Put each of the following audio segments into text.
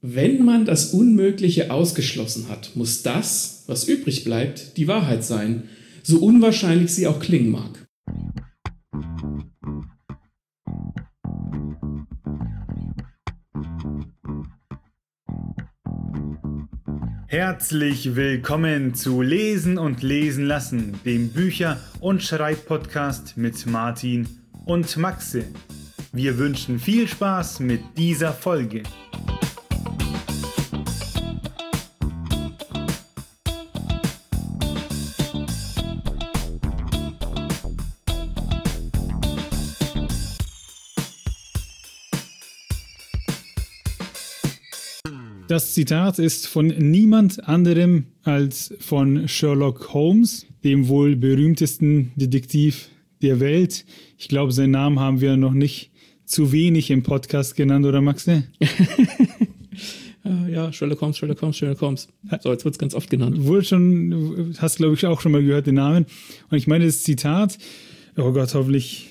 Wenn man das Unmögliche ausgeschlossen hat, muss das, was übrig bleibt, die Wahrheit sein, so unwahrscheinlich sie auch klingen mag. Herzlich willkommen zu Lesen und Lesen lassen, dem Bücher- und Schreibpodcast mit Martin und Maxe. Wir wünschen viel Spaß mit dieser Folge. Das Zitat ist von niemand anderem als von Sherlock Holmes, dem wohl berühmtesten Detektiv der Welt. Ich glaube, seinen Namen haben wir noch nicht zu wenig im Podcast genannt, oder Maxe? Ja, Sherlock Holmes. So, jetzt wird es ganz oft genannt. Hast glaube ich auch schon mal gehört den Namen. Und ich meine, das Zitat, oh Gott, hoffentlich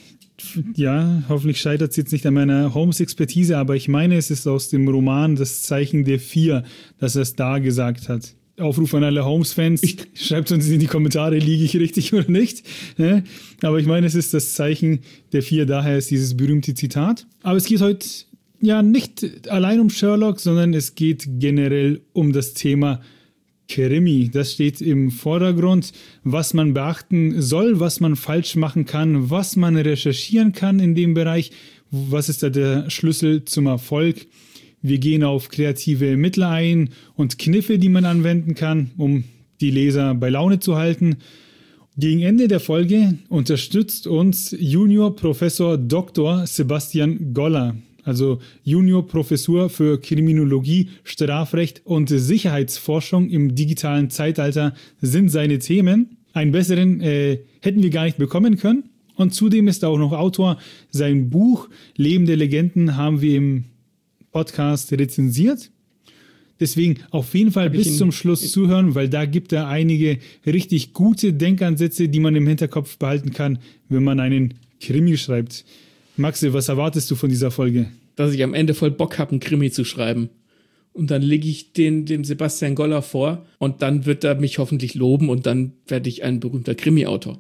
scheitert es jetzt nicht an meiner Holmes-Expertise, aber ich meine, es ist aus dem Roman Das Zeichen der Vier, dass er es da gesagt hat. Aufruf an alle Holmes-Fans, schreibt uns in die Kommentare, liege ich richtig oder nicht. Ne? Aber ich meine, es ist das Zeichen der Vier, daher ist dieses berühmte Zitat. Aber es geht heute ja nicht allein um Sherlock, sondern es geht generell um das Thema Krimi. Das steht im Vordergrund, was man beachten soll, was man falsch machen kann, was man recherchieren kann in dem Bereich, was ist da der Schlüssel zum Erfolg. Wir gehen auf kreative Mittel ein und Kniffe, die man anwenden kann, um die Leser bei Laune zu halten. Gegen Ende der Folge unterstützt uns Junior Professor Dr. Sebastian Goller. Also Juniorprofessur für Kriminologie, Strafrecht und Sicherheitsforschung im digitalen Zeitalter sind seine Themen. Einen besseren hätten wir gar nicht bekommen können. Und zudem ist er auch noch Autor. Sein Buch Lebende Legenden haben wir im Podcast rezensiert. Deswegen auf jeden Fall bis zum Schluss zuhören, weil da gibt er einige richtig gute Denkansätze, die man im Hinterkopf behalten kann, wenn man einen Krimi schreibt. Maxe, was erwartest du von dieser Folge? Dass ich am Ende voll Bock habe, einen Krimi zu schreiben. Und dann lege ich dem Sebastian Goller vor und dann wird er mich hoffentlich loben und dann werde ich ein berühmter Krimi-Autor.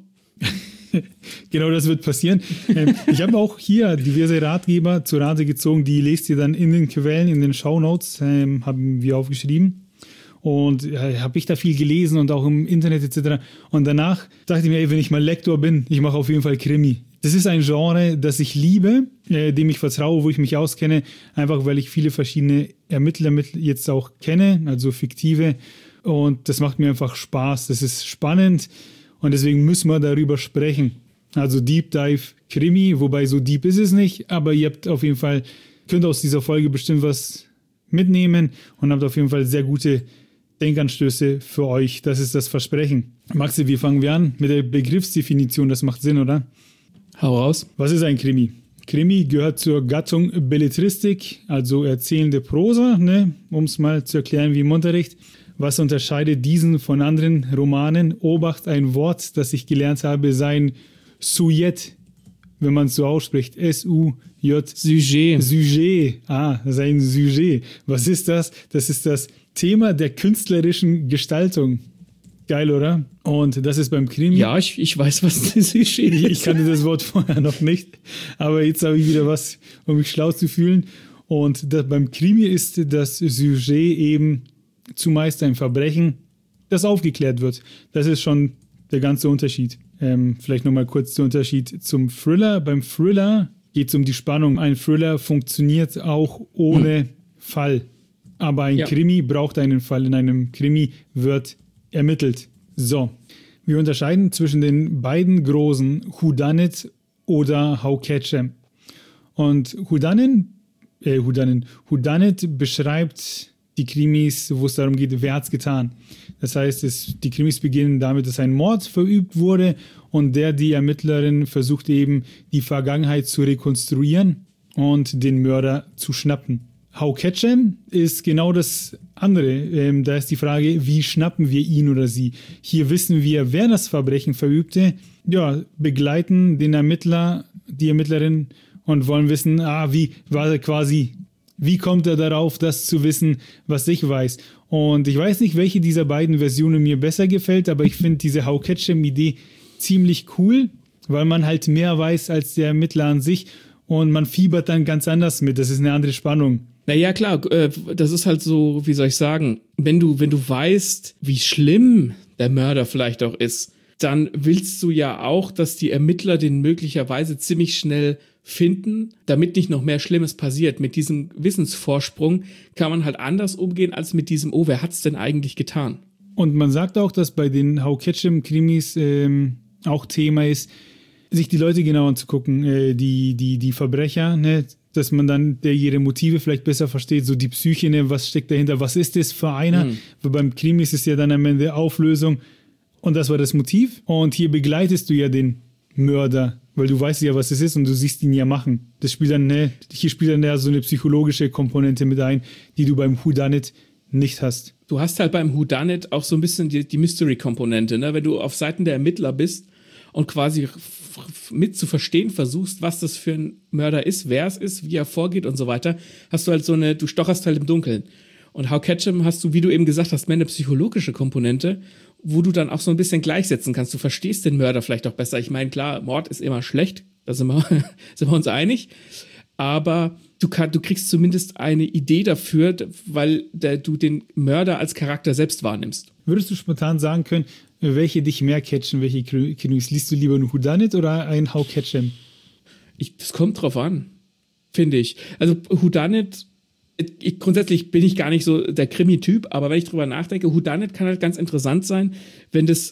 Genau, das wird passieren. Ich habe auch hier diverse Ratgeber zu Rate gezogen, die lest ihr dann in den Quellen, in den Shownotes, haben wir aufgeschrieben. Und habe ich da viel gelesen und auch im Internet etc. Und danach dachte ich mir, wenn ich mal Lektor bin, ich mache auf jeden Fall Krimi. Das ist ein Genre, das ich liebe, dem ich vertraue, wo ich mich auskenne, einfach weil ich viele verschiedene Ermittler jetzt auch kenne, also fiktive. Und das macht mir einfach Spaß. Das ist spannend und deswegen müssen wir darüber sprechen. Also Deep Dive Krimi, wobei so deep ist es nicht, aber ihr habt auf jeden Fall, könnt aus dieser Folge bestimmt was mitnehmen und habt auf jeden Fall sehr gute Denkanstöße für euch. Das ist das Versprechen. Maxi, wie fangen wir an mit der Begriffsdefinition? Das macht Sinn, oder? Hau raus. Was ist ein Krimi? Krimi gehört zur Gattung Belletristik, also erzählende Prosa, um es mal zu erklären wie im Unterricht. Was unterscheidet diesen von anderen Romanen? Obacht, ein Wort, das ich gelernt habe, sein Sujet, wenn man es so ausspricht. S-U-J. Sujet. Sein Sujet. Was ist das? Das ist das Thema der künstlerischen Gestaltung. Geil, oder? Und das ist beim Krimi. Ja, ich weiß, was das ist. Ich kannte das Wort vorher noch nicht, aber jetzt habe ich wieder was, um mich schlau zu fühlen. Und beim Krimi ist das Sujet eben zumeist ein Verbrechen, das aufgeklärt wird. Das ist schon der ganze Unterschied. Vielleicht nochmal kurz der Unterschied zum Thriller. Beim Thriller geht es um die Spannung. Ein Thriller funktioniert auch ohne Fall. Aber ein Krimi braucht einen Fall. In einem Krimi wird ermittelt. So, wir unterscheiden zwischen den beiden großen Whodunit oder How Catch 'em. Und Whodunit beschreibt die Krimis, wo es darum geht, wer hat's getan. Das heißt, die Krimis beginnen damit, dass ein Mord verübt wurde und die Ermittlerin versucht eben, die Vergangenheit zu rekonstruieren und den Mörder zu schnappen. How Catch 'em ist genau das andere. Da ist die Frage, wie schnappen wir ihn oder sie? Hier wissen wir, wer das Verbrechen verübte. Ja, begleiten den Ermittler, die Ermittlerin und wollen wissen, wie war quasi wie kommt er darauf, das zu wissen, was ich weiß? Und ich weiß nicht, welche dieser beiden Versionen mir besser gefällt, aber ich finde diese How Ketchum-Idee ziemlich cool, weil man halt mehr weiß als der Ermittler an sich und man fiebert dann ganz anders mit. Das ist eine andere Spannung. Naja, klar, das ist halt so, wie soll ich sagen, wenn du weißt, wie schlimm der Mörder vielleicht auch ist, dann willst du ja auch, dass die Ermittler den möglicherweise ziemlich schnell finden, damit nicht noch mehr Schlimmes passiert. Mit diesem Wissensvorsprung kann man halt anders umgehen, als mit diesem, oh, wer hat's denn eigentlich getan? Und man sagt auch, dass bei den How Ketchum-Krimis auch Thema ist, sich die Leute genau anzugucken, die Verbrecher, ne? Dass man dann ihre Motive vielleicht besser versteht, so die Psyche, ne? Was steckt dahinter, was ist das für einer? Weil beim Krimi ist es ja dann am Ende Auflösung und das war das Motiv. Und hier begleitest du ja den Mörder, weil du weißt ja, was es ist und du siehst ihn ja machen. Das spielt dann, ne? Hier spielt dann ja so eine psychologische Komponente mit ein, die du beim Whodunit nicht hast. Du hast halt beim Whodunit auch so ein bisschen die Mystery-Komponente, ne? Wenn du auf Seiten der Ermittler bist und quasi mit zu verstehen versuchst, was das für ein Mörder ist, wer es ist, wie er vorgeht und so weiter, hast du halt du stocherst halt im Dunkeln. Und How Ketchum hast du, wie du eben gesagt hast, mehr eine psychologische Komponente, wo du dann auch so ein bisschen gleichsetzen kannst. Du verstehst den Mörder vielleicht auch besser. Ich meine, klar, Mord ist immer schlecht, da sind wir uns einig, aber du kriegst zumindest eine Idee dafür, weil du den Mörder als Charakter selbst wahrnimmst. Würdest du spontan sagen können, welche dich mehr catchen, welche Krimis? Liest du lieber ein Whodunit oder ein How Ketchum? Das kommt drauf an, finde ich. Also Whodunit, grundsätzlich bin ich gar nicht so der Krimi-Typ, aber wenn ich drüber nachdenke, Whodunit kann halt ganz interessant sein, wenn das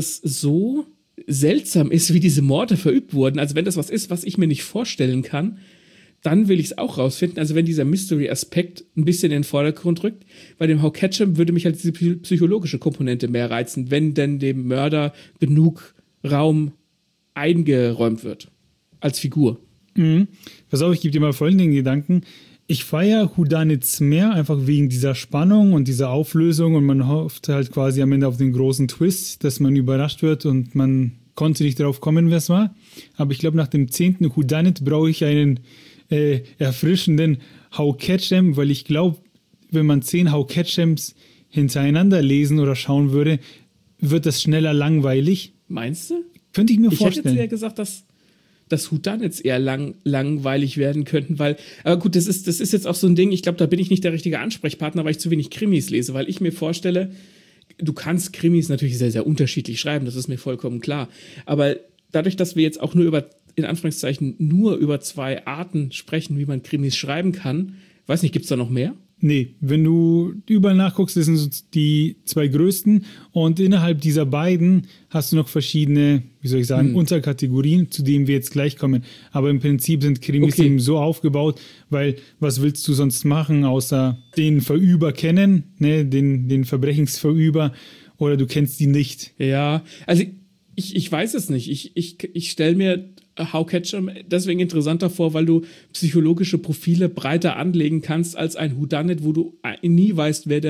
so seltsam ist, wie diese Morde verübt wurden, also wenn das was ist, was ich mir nicht vorstellen kann, dann will ich es auch rausfinden. Also wenn dieser Mystery-Aspekt ein bisschen in den Vordergrund rückt, bei dem How Ketchum würde mich halt diese psychologische Komponente mehr reizen, wenn denn dem Mörder genug Raum eingeräumt wird als Figur. Pass auf, ich gebe dir mal folgenden Gedanken. Ich feiere Whodunits mehr, einfach wegen dieser Spannung und dieser Auflösung und man hofft halt quasi am Ende auf den großen Twist, dass man überrascht wird und man konnte nicht darauf kommen, wer es war. Aber ich glaube, nach dem 10. Whodunit brauche ich einen erfrischenden How Ketchum, weil ich glaube, wenn man 10 How Ketchums hintereinander lesen oder schauen würde, wird das schneller langweilig. Meinst du? Könnte ich mir vorstellen. Ich hätte jetzt eher gesagt, dass Whodunits eher langweilig werden könnten, weil, aber gut, das ist jetzt auch so ein Ding, ich glaube, da bin ich nicht der richtige Ansprechpartner, weil ich zu wenig Krimis lese, weil ich mir vorstelle, du kannst Krimis natürlich sehr, sehr unterschiedlich schreiben, das ist mir vollkommen klar, aber dadurch, dass wir jetzt auch in Anführungszeichen nur über 2 Arten sprechen, wie man Krimis schreiben kann. Weiß nicht, gibt es da noch mehr? Nee, wenn du überall nachguckst, das sind die 2 größten und innerhalb dieser beiden hast du noch verschiedene, wie soll ich sagen, Unterkategorien, zu denen wir jetzt gleich kommen. Aber im Prinzip sind Krimis eben so aufgebaut, weil was willst du sonst machen, außer den Verüber kennen, ne, den Verbrechensverüber, oder du kennst die nicht. Ja, also ich weiß es nicht. Ich stelle mir How Ketchum deswegen interessanter vor, weil du psychologische Profile breiter anlegen kannst als ein Whodunit, wo du nie weißt, wer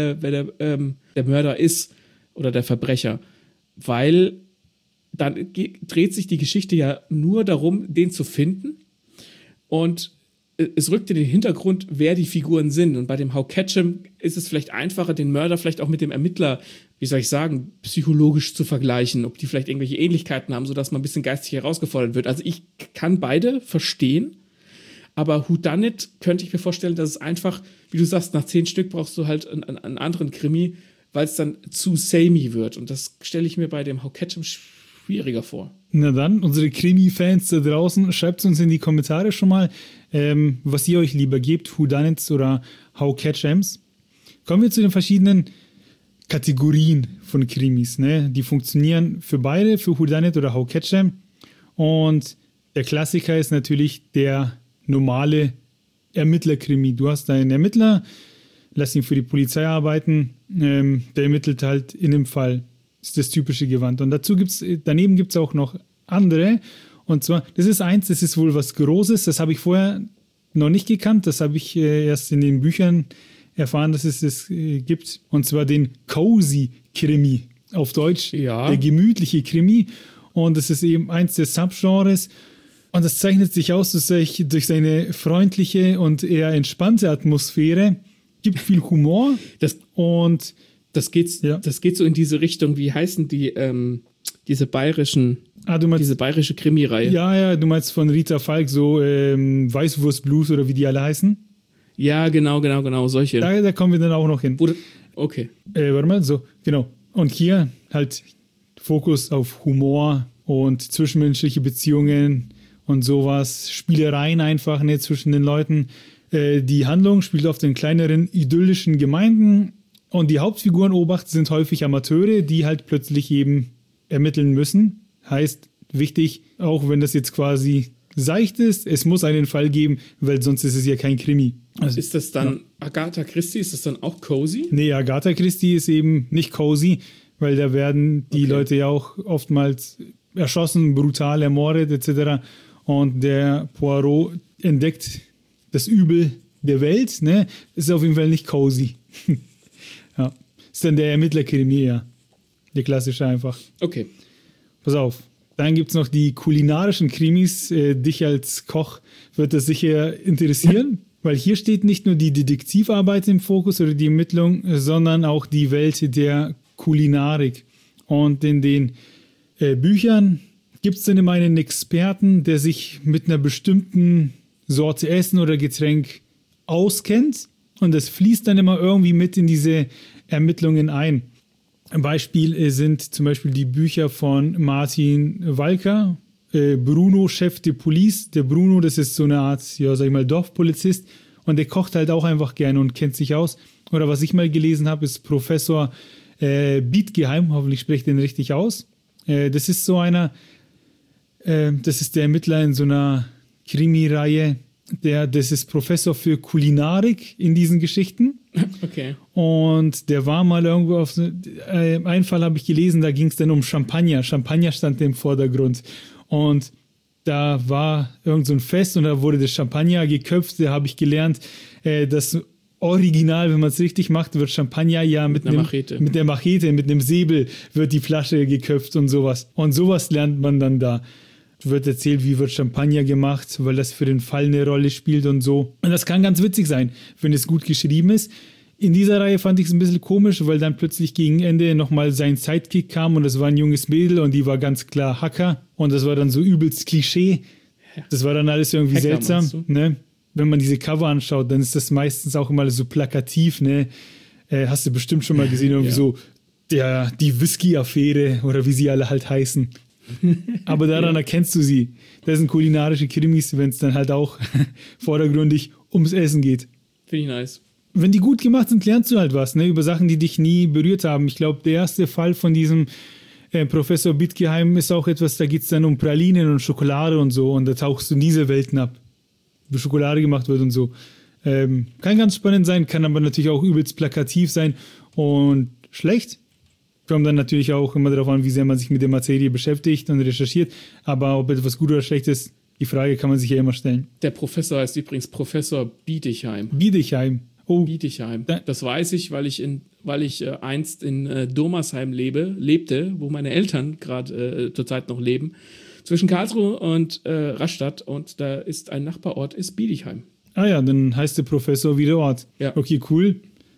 der Mörder ist oder der Verbrecher. Weil dann dreht sich die Geschichte ja nur darum, den zu finden und es rückt in den Hintergrund, wer die Figuren sind. Und bei dem How Ketchum ist es vielleicht einfacher, den Mörder vielleicht auch mit dem Ermittler, wie soll ich sagen, psychologisch zu vergleichen, ob die vielleicht irgendwelche Ähnlichkeiten haben, sodass man ein bisschen geistig herausgefordert wird. Also ich kann beide verstehen, aber Whodunit könnte ich mir vorstellen, dass es einfach, wie du sagst, nach 10 Stück brauchst du halt einen anderen Krimi, weil es dann zu samey wird. Und das stelle ich mir bei dem How Ketchum schwieriger vor. Na dann, unsere Krimi-Fans da draußen, schreibt uns in die Kommentare schon mal, was ihr euch lieber gebt, Whodunits oder How Ketchums. Kommen wir zu den verschiedenen Kategorien von Krimis, ne? Die funktionieren für beide, für Whodunit oder How Ketchum. Und der Klassiker ist natürlich der normale Ermittlerkrimi. Du hast einen Ermittler, lass ihn für die Polizei arbeiten, der ermittelt halt in dem Fall. Ist das typische Gewand. Und daneben gibt es auch noch andere. Und zwar, das ist wohl was Großes, das habe ich vorher noch nicht gekannt, das habe ich erst in den Büchern erfahren, dass es das gibt. Und zwar den Cozy Krimi, auf Deutsch der gemütliche Krimi. Und das ist eben eins der Subgenres Und das zeichnet sich aus durch seine freundliche und eher entspannte Atmosphäre. Gibt viel Humor. Das geht so in diese Richtung. Wie heißen die, diese bayerische Krimireihe? Ja, du meinst von Rita Falk so Weißwurst Blues oder wie die alle heißen? Ja, genau, solche. Da kommen wir dann auch noch hin. Okay. Warte mal, so, genau. Und hier halt Fokus auf Humor und zwischenmenschliche Beziehungen und sowas. Spielereien einfach, ne, zwischen den Leuten. Die Handlung spielt auf den kleineren idyllischen Gemeinden und die Hauptfiguren Obacht sind häufig Amateure, die halt plötzlich eben ermitteln müssen. Heißt, wichtig, auch wenn das jetzt quasi seicht ist, es muss einen Fall geben, weil sonst ist es ja kein Krimi. Also, ist das dann Agatha Christie, ist das dann auch cozy? Nee, Agatha Christie ist eben nicht cozy, weil da werden die Leute ja auch oftmals erschossen, brutal ermordet etc. Und der Poirot entdeckt das Übel der Welt, ne? Ist auf jeden Fall nicht cozy. Ja. Ist dann der Ermittlerkrimi, ja. Der klassische einfach. Okay. Pass auf. Dann gibt es noch die kulinarischen Krimis. Dich als Koch wird das sicher interessieren, weil hier steht nicht nur die Detektivarbeit im Fokus oder die Ermittlung, sondern auch die Welt der Kulinarik. Und in den Büchern gibt es dann immer einen Experten, der sich mit einer bestimmten Sorte Essen oder Getränk auskennt und das fließt dann immer irgendwie mit in diese Ermittlungen ein. Ein Beispiel sind zum Beispiel die Bücher von Martin Walker, Bruno, Chef de Police. Der Bruno, das ist so eine Art, ja, sag ich mal, Dorfpolizist und der kocht halt auch einfach gerne und kennt sich aus. Oder was ich mal gelesen habe, ist Professor Bietgeheim, hoffentlich spreche ich den richtig aus. Das ist so einer, das ist der Ermittler in so einer Krimi-Reihe, das ist Professor für Kulinarik in diesen Geschichten. Okay. Und der war mal irgendwo auf einen Fall habe ich gelesen, da ging es dann um Champagner. Champagner stand im Vordergrund. Und da war irgend so ein Fest und da wurde das Champagner geköpft. Da habe ich gelernt, das Original, wenn man es richtig macht, wird Champagner ja mit der Machete, mit einem Säbel wird die Flasche geköpft und sowas. Und sowas lernt man dann da. Wird erzählt, wie wird Champagner gemacht, weil das für den Fall eine Rolle spielt und so. Und das kann ganz witzig sein, wenn es gut geschrieben ist. In dieser Reihe fand ich es ein bisschen komisch, weil dann plötzlich gegen Ende nochmal sein Sidekick kam und das war ein junges Mädel und die war ganz klar Hacker und das war dann so übelst Klischee. Das war dann alles irgendwie Hacker, seltsam. Ne? Wenn man diese Cover anschaut, dann ist das meistens auch immer so plakativ. Ne? Hast du bestimmt schon mal gesehen, irgendwie so die Whisky-Affäre oder wie sie alle halt heißen. Aber daran erkennst du sie. Das sind kulinarische Krimis, wenn es dann halt auch vordergründig ums Essen geht. Finde ich nice. Wenn die gut gemacht sind, lernst du halt was, ne? Über Sachen, die dich nie berührt haben. Ich glaube, der erste Fall von diesem Professor Bietgeheim ist auch etwas, da geht es dann um Pralinen und Schokolade und so und da tauchst du in diese Welten ab, wie Schokolade gemacht wird und so. Kann ganz spannend sein, kann aber natürlich auch übelst plakativ sein und schlecht. Kommt dann natürlich auch immer darauf an, wie sehr man sich mit der Materie beschäftigt und recherchiert. Aber ob etwas gut oder schlecht ist, die Frage kann man sich ja immer stellen. Der Professor heißt übrigens Professor Biedichheim. Oh. Biedichheim. Das weiß ich, weil ich einst in Domersheim lebte, wo meine Eltern gerade zurzeit noch leben. Zwischen Karlsruhe und Rastatt. Und da ist ein Nachbarort, ist Biedichheim. Ah ja, dann heißt der Professor wie der Ort. Ja. Okay, cool.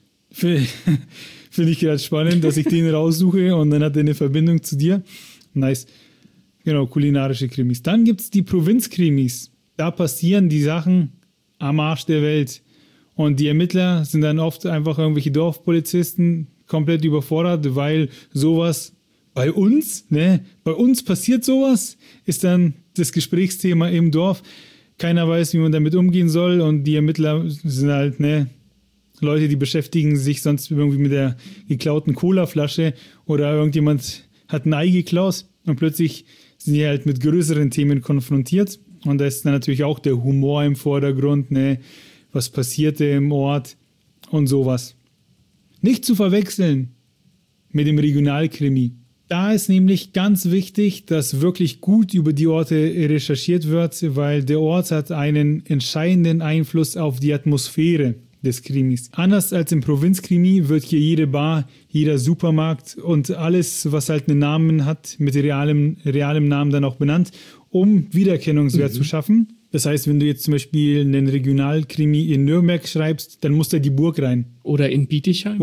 Finde ich gerade spannend, dass ich den raussuche und dann hat er eine Verbindung zu dir. Nice. Genau, kulinarische Krimis. Dann gibt es die Provinzkrimis. Da passieren die Sachen am Arsch der Welt. Und die Ermittler sind dann oft einfach irgendwelche Dorfpolizisten, komplett überfordert, weil sowas bei uns passiert sowas, ist dann das Gesprächsthema im Dorf. Keiner weiß, wie man damit umgehen soll und die Ermittler sind halt, Leute, die beschäftigen sich sonst irgendwie mit der geklauten Colaflasche oder irgendjemand hat ein Ei geklaut und plötzlich sind die halt mit größeren Themen konfrontiert und da ist dann natürlich auch der Humor im Vordergrund, was passierte im Ort und sowas. Nicht zu verwechseln mit dem Regionalkrimi. Da ist nämlich ganz wichtig, dass wirklich gut über die Orte recherchiert wird, weil der Ort hat einen entscheidenden Einfluss auf die Atmosphäre des Krimis. Anders als im Provinzkrimi wird hier jede Bar, jeder Supermarkt und alles, was halt einen Namen hat, mit realem Namen dann auch benannt, um Wiedererkennungswert zu schaffen. Das heißt, wenn du jetzt zum Beispiel einen Regionalkrimi in Nürnberg schreibst, dann muss da die Burg rein. Oder in Bietigheim.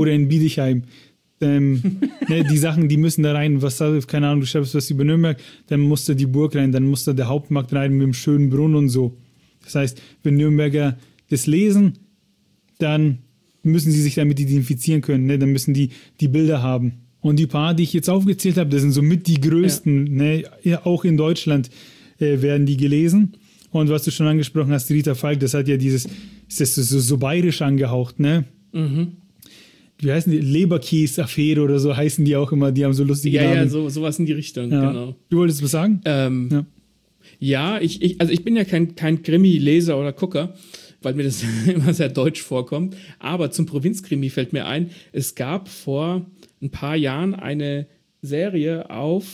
Die Sachen, die müssen da rein. Keine Ahnung, du schreibst was über Nürnberg, dann muss da die Burg rein, dann muss da der Hauptmarkt rein mit dem schönen Brunnen und so. Das heißt, wenn Nürnberger das lesen, dann müssen sie sich damit identifizieren können. Ne? Dann müssen die Bilder haben. Und die paar, die ich jetzt aufgezählt habe, das sind somit die größten. Ja. Ne? Ja, auch in Deutschland werden die gelesen. Und was du schon angesprochen hast, Rita Falk, das hat ja ist das so bayerisch angehaucht, ne? Mhm. Wie heißen die? Leberkäse-Affäre oder so heißen die auch immer. Die haben so lustige Namen. Ja, sowas in die Richtung, ja. Genau. Du wolltest was sagen? Ja, ich bin ja kein Krimi-Leser oder Gucker, weil mir das immer sehr deutsch vorkommt. Aber zum Provinzkrimi fällt mir ein, es gab vor ein paar Jahren eine Serie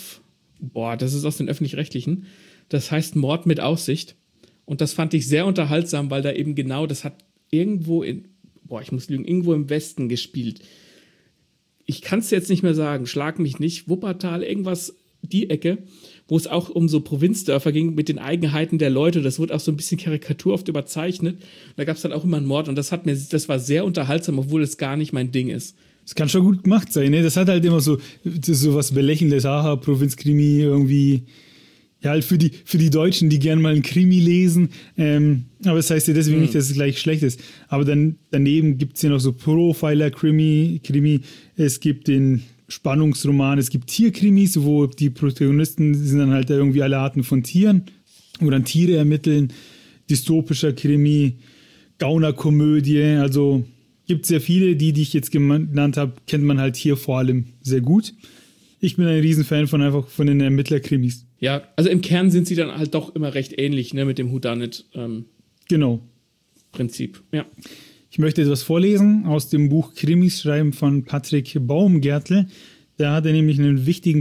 das ist aus den Öffentlich-Rechtlichen, das heißt Mord mit Aussicht. Und das fand ich sehr unterhaltsam, weil da eben genau, das hat irgendwo irgendwo im Westen gespielt. Ich kann es jetzt nicht mehr sagen, schlag mich nicht, Wuppertal, irgendwas, die Ecke, wo es auch um so Provinzdörfer ging mit den Eigenheiten der Leute. Das wurde auch so ein bisschen karikaturhaft überzeichnet. Und da gab es dann auch immer einen Mord und das war sehr unterhaltsam, obwohl es gar nicht mein Ding ist. Das kann schon gut gemacht sein, ne? Das hat halt immer so was Belächelndes, Provinzkrimi irgendwie. Ja, halt für die Deutschen, die gerne mal einen Krimi lesen. Aber das heißt ja deswegen nicht, dass es gleich schlecht ist. Aber daneben gibt es ja noch so Profiler-Krimi. Es gibt den Spannungsroman, es gibt Tierkrimis, wo die Protagonisten sind dann halt irgendwie alle Arten von Tieren, wo dann Tiere ermitteln. Dystopischer Krimi, Gaunerkomödie. Also gibt es sehr viele, die ich jetzt genannt habe, kennt man halt hier vor allem sehr gut. Ich bin ein Riesenfan von den Ermittlerkrimis. Ja, also im Kern sind sie dann halt doch immer recht ähnlich, ne, mit dem Whodunit. Genau. Prinzip, ja. Ich möchte etwas vorlesen aus dem Buch Krimis schreiben von Patrick Baumgärtel. Da hat er nämlich einen wichtigen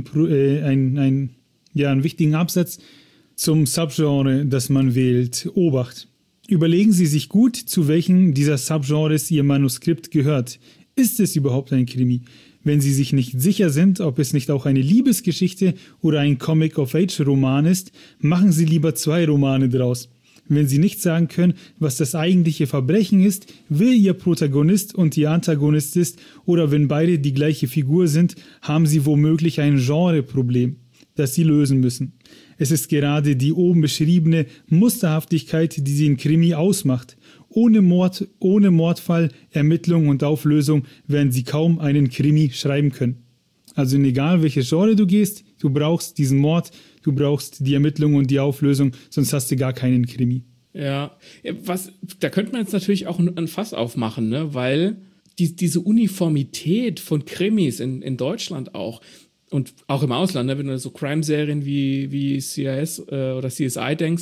Absatz zum Subgenre, das man wählt. Obacht. Überlegen Sie sich gut, zu welchen dieser Subgenres Ihr Manuskript gehört. Ist es überhaupt ein Krimi? Wenn Sie sich nicht sicher sind, ob es nicht auch eine Liebesgeschichte oder ein Comic-of-Age-Roman ist, machen Sie lieber 2 Romane draus. Wenn Sie nicht sagen können, was das eigentliche Verbrechen ist, wer Ihr Protagonist und Ihr Antagonist ist, oder wenn beide die gleiche Figur sind, haben Sie womöglich ein Genreproblem, das Sie lösen müssen. Es ist gerade die oben beschriebene Musterhaftigkeit, die den Krimi ausmacht. Ohne Mordfall, Ermittlung und Auflösung werden Sie kaum einen Krimi schreiben können. Also egal welches Genre du gehst, du brauchst diesen Mord, du brauchst die Ermittlung und die Auflösung, sonst hast du gar keinen Krimi. Ja, da könnte man jetzt natürlich auch ein Fass aufmachen, ne? Weil diese Uniformität von Krimis in Deutschland auch und auch im Ausland, ne? Wenn du so Crime-Serien wie CIS oder CSI denkst,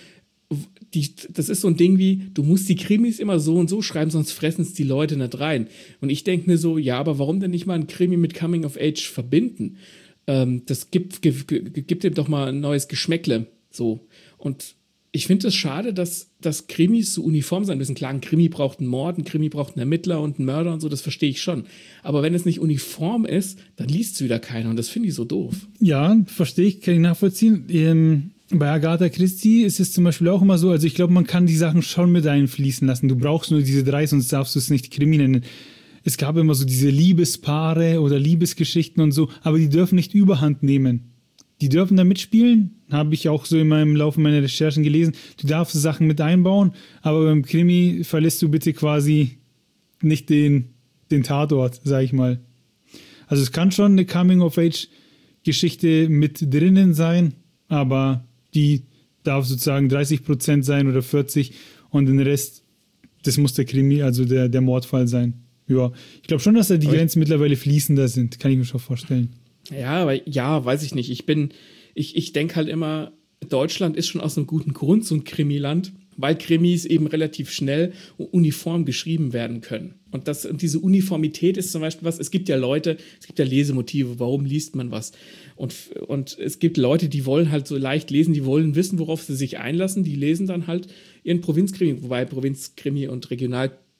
das ist so ein Ding wie, du musst die Krimis immer so und so schreiben, sonst fressen es die Leute nicht rein. Und ich denke mir so, ja, aber warum denn nicht mal ein Krimi mit Coming of Age verbinden? Das gibt dem doch mal ein neues Geschmäckle. So. Und ich finde es schade, dass Krimis so uniform sein müssen. Klar, ein Krimi braucht einen Mord, ein Krimi braucht einen Ermittler und einen Mörder und so, das verstehe ich schon. Aber wenn es nicht uniform ist, dann liest es wieder keiner und das finde ich so doof. Ja, verstehe ich, kann ich nachvollziehen. Bei Agatha Christie ist es zum Beispiel auch immer so, also ich glaube, man kann die Sachen schon mit einfließen lassen. Du brauchst nur diese 3, sonst darfst du es nicht Krimi nennen. Es gab immer so diese Liebespaare oder Liebesgeschichten und so, aber die dürfen nicht Überhand nehmen. Die dürfen da mitspielen, habe ich auch so in meinem Laufe meiner Recherchen gelesen. Du darfst Sachen mit einbauen, aber beim Krimi verlässt du bitte quasi nicht den Tatort, sag ich mal. Also es kann schon eine Coming-of-Age-Geschichte mit drinnen sein, aber die darf sozusagen 30% sein oder 40% und den Rest, das muss der Krimi, also der Mordfall sein. Ja, ich glaube schon, dass da die Grenzen mittlerweile fließender sind, kann ich mir schon vorstellen. Ja, aber weiß ich nicht. Ich denke halt immer, Deutschland ist schon aus einem guten Grund so ein Krimiland, weil Krimis eben relativ schnell und uniform geschrieben werden können. Und diese Uniformität ist zum Beispiel was, es gibt ja Lesemotive, warum liest man was? Und es gibt Leute, die wollen halt so leicht lesen, die wollen wissen, worauf sie sich einlassen, die lesen dann halt ihren Provinzkrimi, wobei Provinzkrimi und Regionalkrimi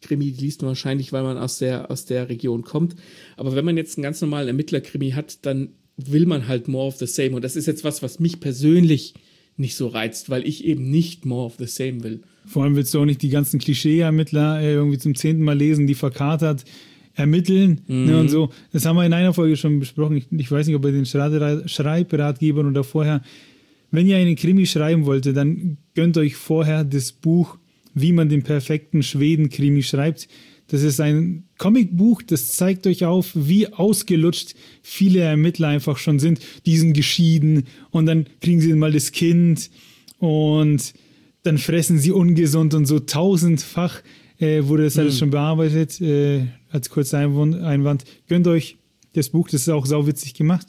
Krimi, die liest man wahrscheinlich, weil man aus der Region kommt. Aber wenn man jetzt einen ganz normalen Ermittlerkrimi hat, dann will man halt more of the same. Und das ist jetzt was mich persönlich nicht so reizt, weil ich eben nicht more of the same will. Vor allem willst du auch nicht die ganzen Klischee-Ermittler irgendwie zum 10. Mal lesen, die verkatert ermitteln, ne, und so. Das haben wir in einer Folge schon besprochen. Ich weiß nicht, ob bei den Schreibratgebern oder vorher. Wenn ihr einen Krimi schreiben wolltet, dann gönnt euch vorher das Buch, wie man den perfekten Schweden-Krimi schreibt. Das ist ein Comicbuch, das zeigt euch auf, wie ausgelutscht viele Ermittler einfach schon sind. Die sind geschieden und dann kriegen sie mal das Kind und dann fressen sie ungesund und so tausendfach wurde das alles schon bearbeitet. Als kurzer Einwand. Gönnt euch das Buch, das ist auch sauwitzig gemacht.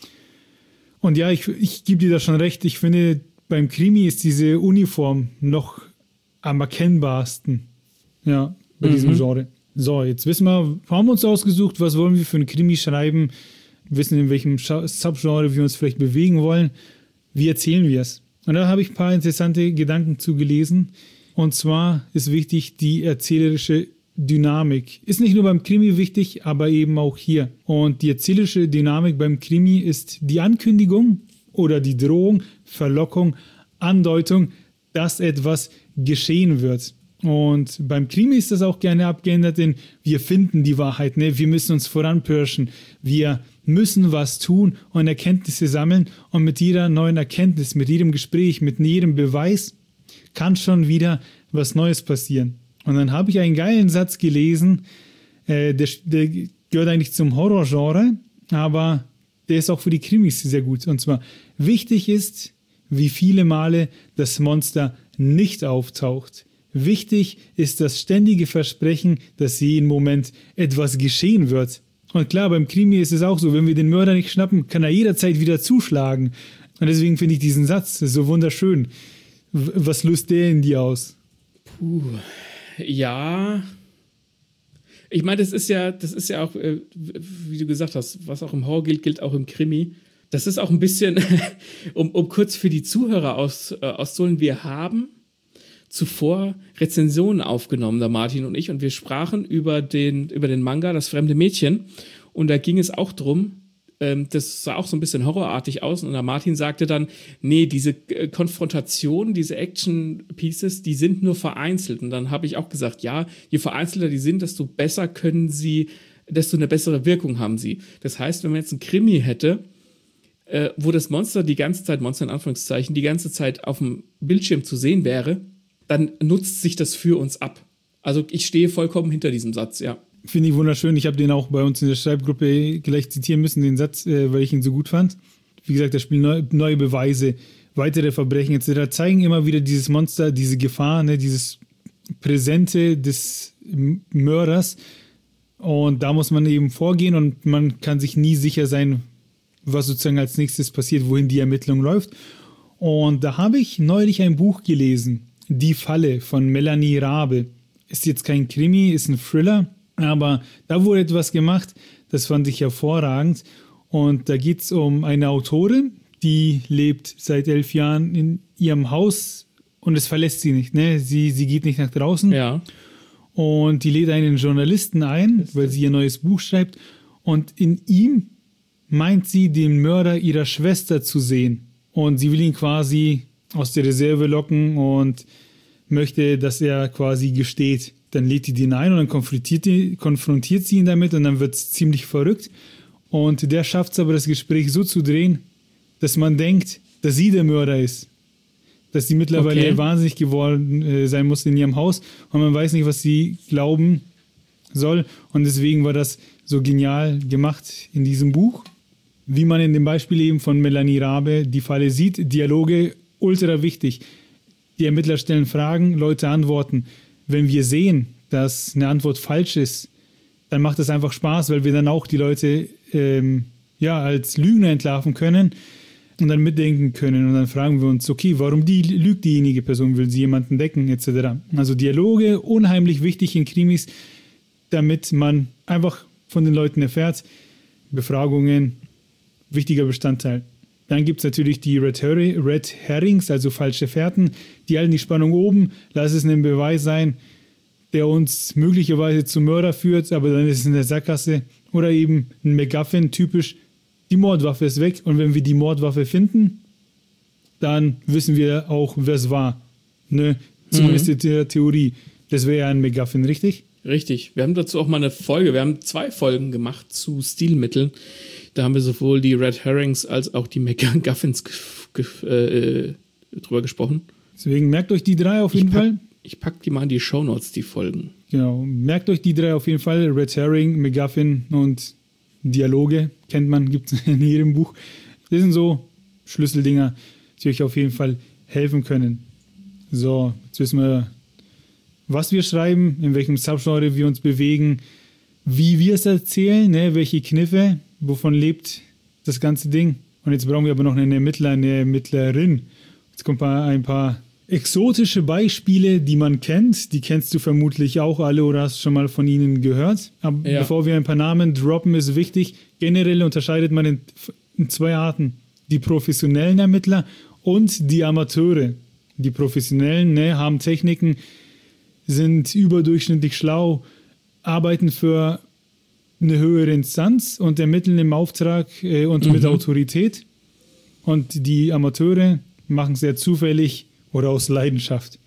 Und ja, ich gebe dir da schon recht. Ich finde, beim Krimi ist diese Uniform noch am erkennbarsten. Ja, bei diesem Genre. So, jetzt wissen wir, haben wir uns ausgesucht, was wollen wir für einen Krimi schreiben, wissen, in welchem Subgenre wir uns vielleicht bewegen wollen. Wie erzählen wir es? Und da habe ich ein paar interessante Gedanken zugelesen. Und zwar ist wichtig die erzählerische Dynamik. Ist nicht nur beim Krimi wichtig, aber eben auch hier. Und die erzählerische Dynamik beim Krimi ist die Ankündigung oder die Drohung, Verlockung, Andeutung, dass etwas geschehen wird. Und beim Krimi ist das auch gerne abgeändert in wir finden die Wahrheit, ne? Wir müssen uns voranpirschen, wir müssen was tun und Erkenntnisse sammeln und mit jeder neuen Erkenntnis, mit jedem Gespräch, mit jedem Beweis kann schon wieder was Neues passieren. Und dann habe ich einen geilen Satz gelesen, der gehört eigentlich zum Horrorgenre, aber der ist auch für die Krimis sehr gut. Und zwar, wichtig ist, wie viele Male das Monster nicht auftaucht. Wichtig ist das ständige Versprechen, dass jeden Moment etwas geschehen wird. Und klar, beim Krimi ist es auch so, wenn wir den Mörder nicht schnappen, kann er jederzeit wieder zuschlagen. Und deswegen finde ich diesen Satz so wunderschön. Was löst der in dir aus? Ja. Ich meine, das ist ja auch, wie du gesagt hast, was auch im Horror gilt auch im Krimi. Das ist auch ein bisschen, um kurz für die Zuhörer auszuholen, wir haben zuvor Rezensionen aufgenommen, der Martin und ich, und wir sprachen über den Manga Das fremde Mädchen, und da ging es auch drum, das sah auch so ein bisschen horrorartig aus, und der Martin sagte dann, nee, diese Konfrontation, diese Action-Pieces, die sind nur vereinzelt, und dann habe ich auch gesagt, ja, je vereinzelter die sind, desto besser desto eine bessere Wirkung haben sie. Das heißt, wenn man jetzt einen Krimi hätte, wo das Monster die ganze Zeit, Monster in Anführungszeichen, die ganze Zeit auf dem Bildschirm zu sehen wäre, dann nutzt sich das für uns ab. Also ich stehe vollkommen hinter diesem Satz, ja. Finde ich wunderschön. Ich habe den auch bei uns in der Schreibgruppe gleich zitieren müssen, den Satz, weil ich ihn so gut fand. Wie gesagt, da spielen neue Beweise, weitere Verbrechen etc. zeigen immer wieder dieses Monster, diese Gefahr, ne, dieses Präsente des Mörders. Und da muss man eben vorgehen und man kann sich nie sicher sein, was sozusagen als nächstes passiert, wohin die Ermittlung läuft. Und da habe ich neulich ein Buch gelesen, Die Falle von Melanie Rabe. Ist jetzt kein Krimi, ist ein Thriller, aber da wurde etwas gemacht, das fand ich hervorragend. Und da geht es um eine Autorin, die lebt seit 11 Jahren in ihrem Haus und es verlässt sie nicht. Ne? Sie geht nicht nach draußen. Ja. Und die lädt einen Journalisten ein, weil sie ihr neues Buch schreibt. Und in ihm meint sie, den Mörder ihrer Schwester zu sehen. Und sie will ihn quasi aus der Reserve locken und möchte, dass er quasi gesteht. Dann lädt die den ein und dann konfrontiert sie ihn damit und dann wird es ziemlich verrückt. Und der schafft es aber, das Gespräch so zu drehen, dass man denkt, dass sie der Mörder ist. Dass sie mittlerweile wahnsinnig geworden sein muss in ihrem Haus und man weiß nicht, was sie glauben soll. Und deswegen war das so genial gemacht in diesem Buch. Wie man in dem Beispiel eben von Melanie Rabe die Falle sieht, Dialoge ultra wichtig. Die Ermittler stellen Fragen, Leute antworten. Wenn wir sehen, dass eine Antwort falsch ist, dann macht es einfach Spaß, weil wir dann auch die Leute als Lügner entlarven können und dann mitdenken können. Und dann fragen wir uns, okay, warum lügt diejenige Person? Will sie jemanden decken, etc. Also Dialoge, unheimlich wichtig in Krimis, damit man einfach von den Leuten erfährt. Befragungen, wichtiger Bestandteil. Dann gibt es natürlich die Red Herrings, also falsche Fährten. Die halten die Spannung oben, lass es ein Beweis sein, der uns möglicherweise zum Mörder führt, aber dann ist es in der Sackgasse. Oder eben ein MacGuffin, typisch, die Mordwaffe ist weg und wenn wir die Mordwaffe finden, dann wissen wir auch, wer es war. Ne? Zumindest in der Theorie. Das wäre ja ein MacGuffin, richtig? Richtig. Wir haben dazu auch mal eine Folge, wir haben 2 Folgen gemacht zu Stilmitteln. Da haben wir sowohl die Red Herrings als auch die MacGuffins drüber gesprochen. Deswegen merkt euch die 3 auf jeden Fall. Ich pack die mal in die Shownotes, die Folgen. Genau, merkt euch die 3 auf jeden Fall. Red Herring, MacGuffin und Dialoge, kennt man, gibt es in jedem Buch. Das sind so Schlüsseldinger, die euch auf jeden Fall helfen können. So, jetzt wissen wir, was wir schreiben, in welchem Subgenre wir uns bewegen, wie wir es erzählen, ne, welche Kniffe, wovon lebt das ganze Ding. Und jetzt brauchen wir aber noch einen Ermittler, eine Ermittlerin. Jetzt kommt mal ein paar exotische Beispiele, die man kennt. Die kennst du vermutlich auch alle oder hast schon mal von ihnen gehört. Aber Ja. bevor wir ein paar Namen droppen, ist wichtig, generell unterscheidet man in 2 Arten. Die professionellen Ermittler und die Amateure. Die Professionellen, ne, haben Techniken, sind überdurchschnittlich schlau, arbeiten für eine höhere Instanz und ermitteln im Auftrag und mit Autorität. Und die Amateure machen es sehr zufällig oder aus Leidenschaft.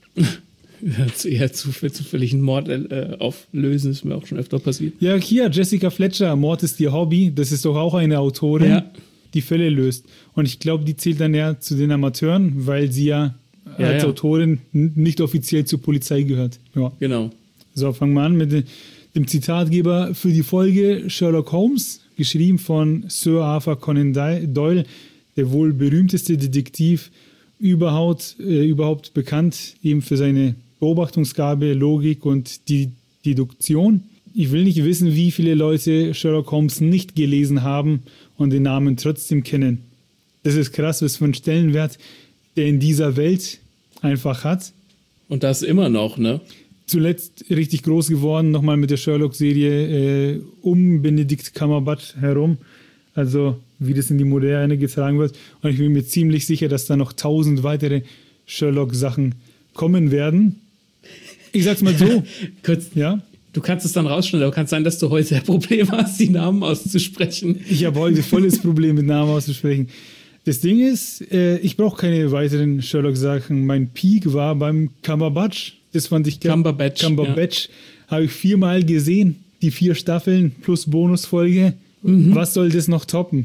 Eher zufällig einen Mord auflösen, ist mir auch schon öfter passiert. Ja, hier, Jessica Fletcher, Mord ist ihr Hobby. Das ist doch auch eine Autorin, Ja. die Fälle löst. Und ich glaube, die zählt dann eher zu den Amateuren, weil sie ja als Autorin nicht offiziell zur Polizei gehört. Ja. Genau. So, fangen wir an mit dem Zitatgeber für die Folge Sherlock Holmes, geschrieben von Sir Arthur Conan Doyle, der wohl berühmteste Detektiv überhaupt bekannt, eben für seine Beobachtungsgabe, Logik und die Deduktion. Ich will nicht wissen, wie viele Leute Sherlock Holmes nicht gelesen haben und den Namen trotzdem kennen. Das ist krass, was für einen Stellenwert der in dieser Welt einfach hat. Und das immer noch, ne? Zuletzt richtig groß geworden, nochmal mit der Sherlock-Serie um Benedict Cumberbatch herum. Also wie das in die Moderne getragen wird. Und ich bin mir ziemlich sicher, dass da noch 1000 weitere Sherlock-Sachen kommen werden. Ich sag's mal so. Kurz, Ja? du kannst es dann rausschneiden, aber kann sein, dass du heute Probleme hast, die Namen auszusprechen. Ich habe heute volles Problem mit Namen auszusprechen. Das Ding ist, ich brauche keine weiteren Sherlock-Sachen. Mein Peak war beim Cumberbatch. Das fand ich geil. Cumberbatch, Cumberbatch habe ich 4-mal gesehen. Die 4 Staffeln plus Bonusfolge. Was soll das noch toppen?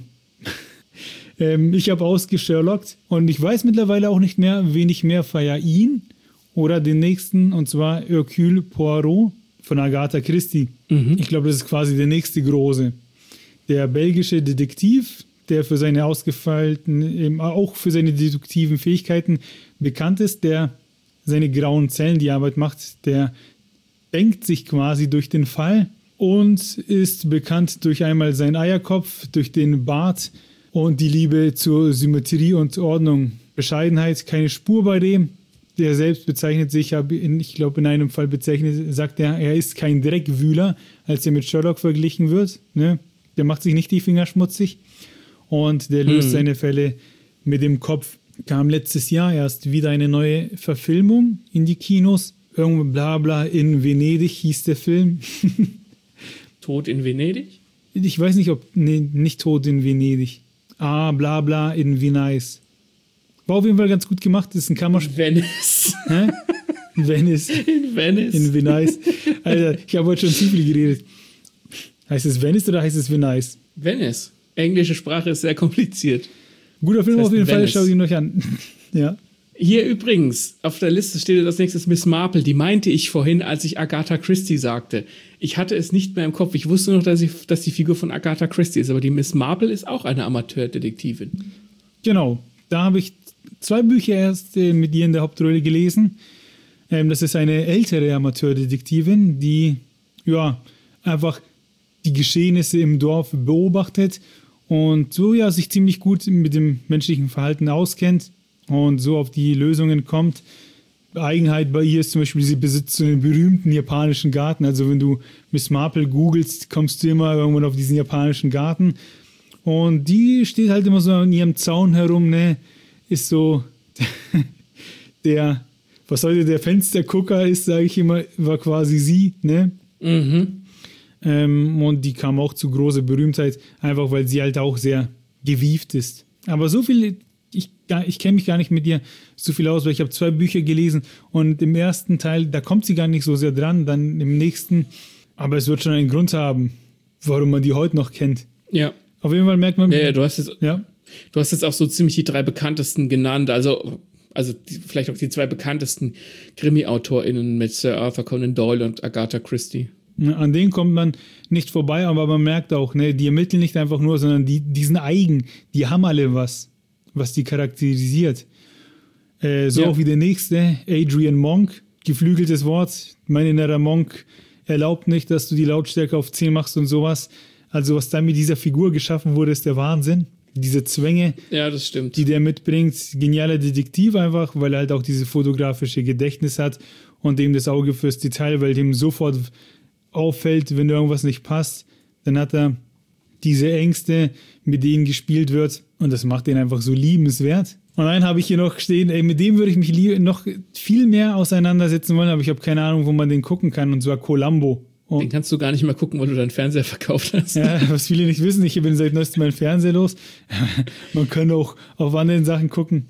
Ich habe ausgesherlockt und ich weiß mittlerweile auch nicht mehr, wen ich mehr feiere. Ihn oder den nächsten, und zwar Hercule Poirot von Agatha Christie. Ich glaube, das ist quasi der nächste große. Der belgische Detektiv, der für seine ausgefeilten, auch für seine deduktiven Fähigkeiten bekannt ist, der seine grauen Zellen die Arbeit macht, der denkt sich quasi durch den Fall und ist bekannt durch einmal seinen Eierkopf, durch den Bart und die Liebe zur Symmetrie und Ordnung. Bescheidenheit, keine Spur bei dem. Der selbst bezeichnet sich, ich glaube in einem Fall sagt er ist kein Dreckwühler, als er mit Sherlock verglichen wird. Ne? Der macht sich nicht die Finger schmutzig und der löst seine Fälle mit dem Kopf. Kam letztes Jahr erst wieder eine neue Verfilmung in die Kinos. Irgendwo bla bla in Venedig hieß der Film. Tod in Venedig? Ich weiß nicht, nicht Tod in Venedig. Bla bla in Venice. War auf jeden Fall ganz gut gemacht. Das ist ein Kammerspiel. Venice. Hä? Venice. In Venice. In Venice. Alter, ich habe heute schon zu viel geredet. Heißt es Venice oder heißt es Venice? Venice. Englische Sprache ist sehr kompliziert. Guter Film Das heißt auf jeden Fall, Venice. schau ihn euch an. Ja. Hier übrigens, auf der Liste steht als nächstes Miss Marple. Die meinte ich vorhin, als ich Agatha Christie sagte. Ich hatte es nicht mehr im Kopf. Ich wusste noch, dass die Figur von Agatha Christie ist. Aber die Miss Marple ist auch eine Amateurdetektivin. Genau. Da habe ich 2 Bücher erst mit ihr in der Hauptrolle gelesen. Das ist eine ältere Amateurdetektivin, die ja einfach die Geschehnisse im Dorf beobachtet und so ja sich ziemlich gut mit dem menschlichen Verhalten auskennt und so auf die Lösungen kommt. Eigenheit bei ihr ist zum Beispiel, sie besitzt so einen berühmten japanischen Garten. Also wenn du Miss Marple googelst, kommst du immer irgendwann auf diesen japanischen Garten. Und die steht halt immer so an ihrem Zaun herum, ne? Ist so der was heute der Fenstergucker ist, sage ich immer, war quasi sie, ne? Und die kam auch zu großer Berühmtheit, einfach weil sie halt auch sehr gewieft ist. Aber so viel, ich kenne mich gar nicht mit ihr so viel aus, weil ich habe 2 Bücher gelesen und im ersten Teil, da kommt sie gar nicht so sehr dran, dann im nächsten, aber es wird schon einen Grund haben, warum man die heute noch kennt. Ja. Auf jeden Fall merkt man... Ja, du hast jetzt auch so ziemlich die 3 bekanntesten genannt, also vielleicht auch die 2 bekanntesten Krimi-AutorInnen mit Sir Arthur Conan Doyle und Agatha Christie. An denen kommt man nicht vorbei, aber man merkt auch, ne, die ermitteln nicht einfach nur, sondern die sind eigen, die haben alle was die charakterisiert. Auch wie der nächste, Adrian Monk, geflügeltes Wort, mein innerer Monk erlaubt nicht, dass du die Lautstärke auf 10 machst und sowas. Also was da mit dieser Figur geschaffen wurde, ist der Wahnsinn. Diese Zwänge, ja, das stimmt, die der mitbringt, genialer Detektiv einfach, weil er halt auch diese fotografische Gedächtnis hat und dem das Auge fürs Detail, weil dem sofort auffällt, wenn irgendwas nicht passt, dann hat er diese Ängste, mit denen gespielt wird und das macht ihn einfach so liebenswert. Und einen habe ich hier noch stehen, mit dem würde ich mich noch viel mehr auseinandersetzen wollen, aber ich habe keine Ahnung, wo man den gucken kann, und zwar Columbo. Oh. Den kannst du gar nicht mehr gucken, weil du deinen Fernseher verkauft hast. Ja, was viele nicht wissen, ich bin seit neuestem meinen Fernseher los. Man kann auch auf anderen Sachen gucken.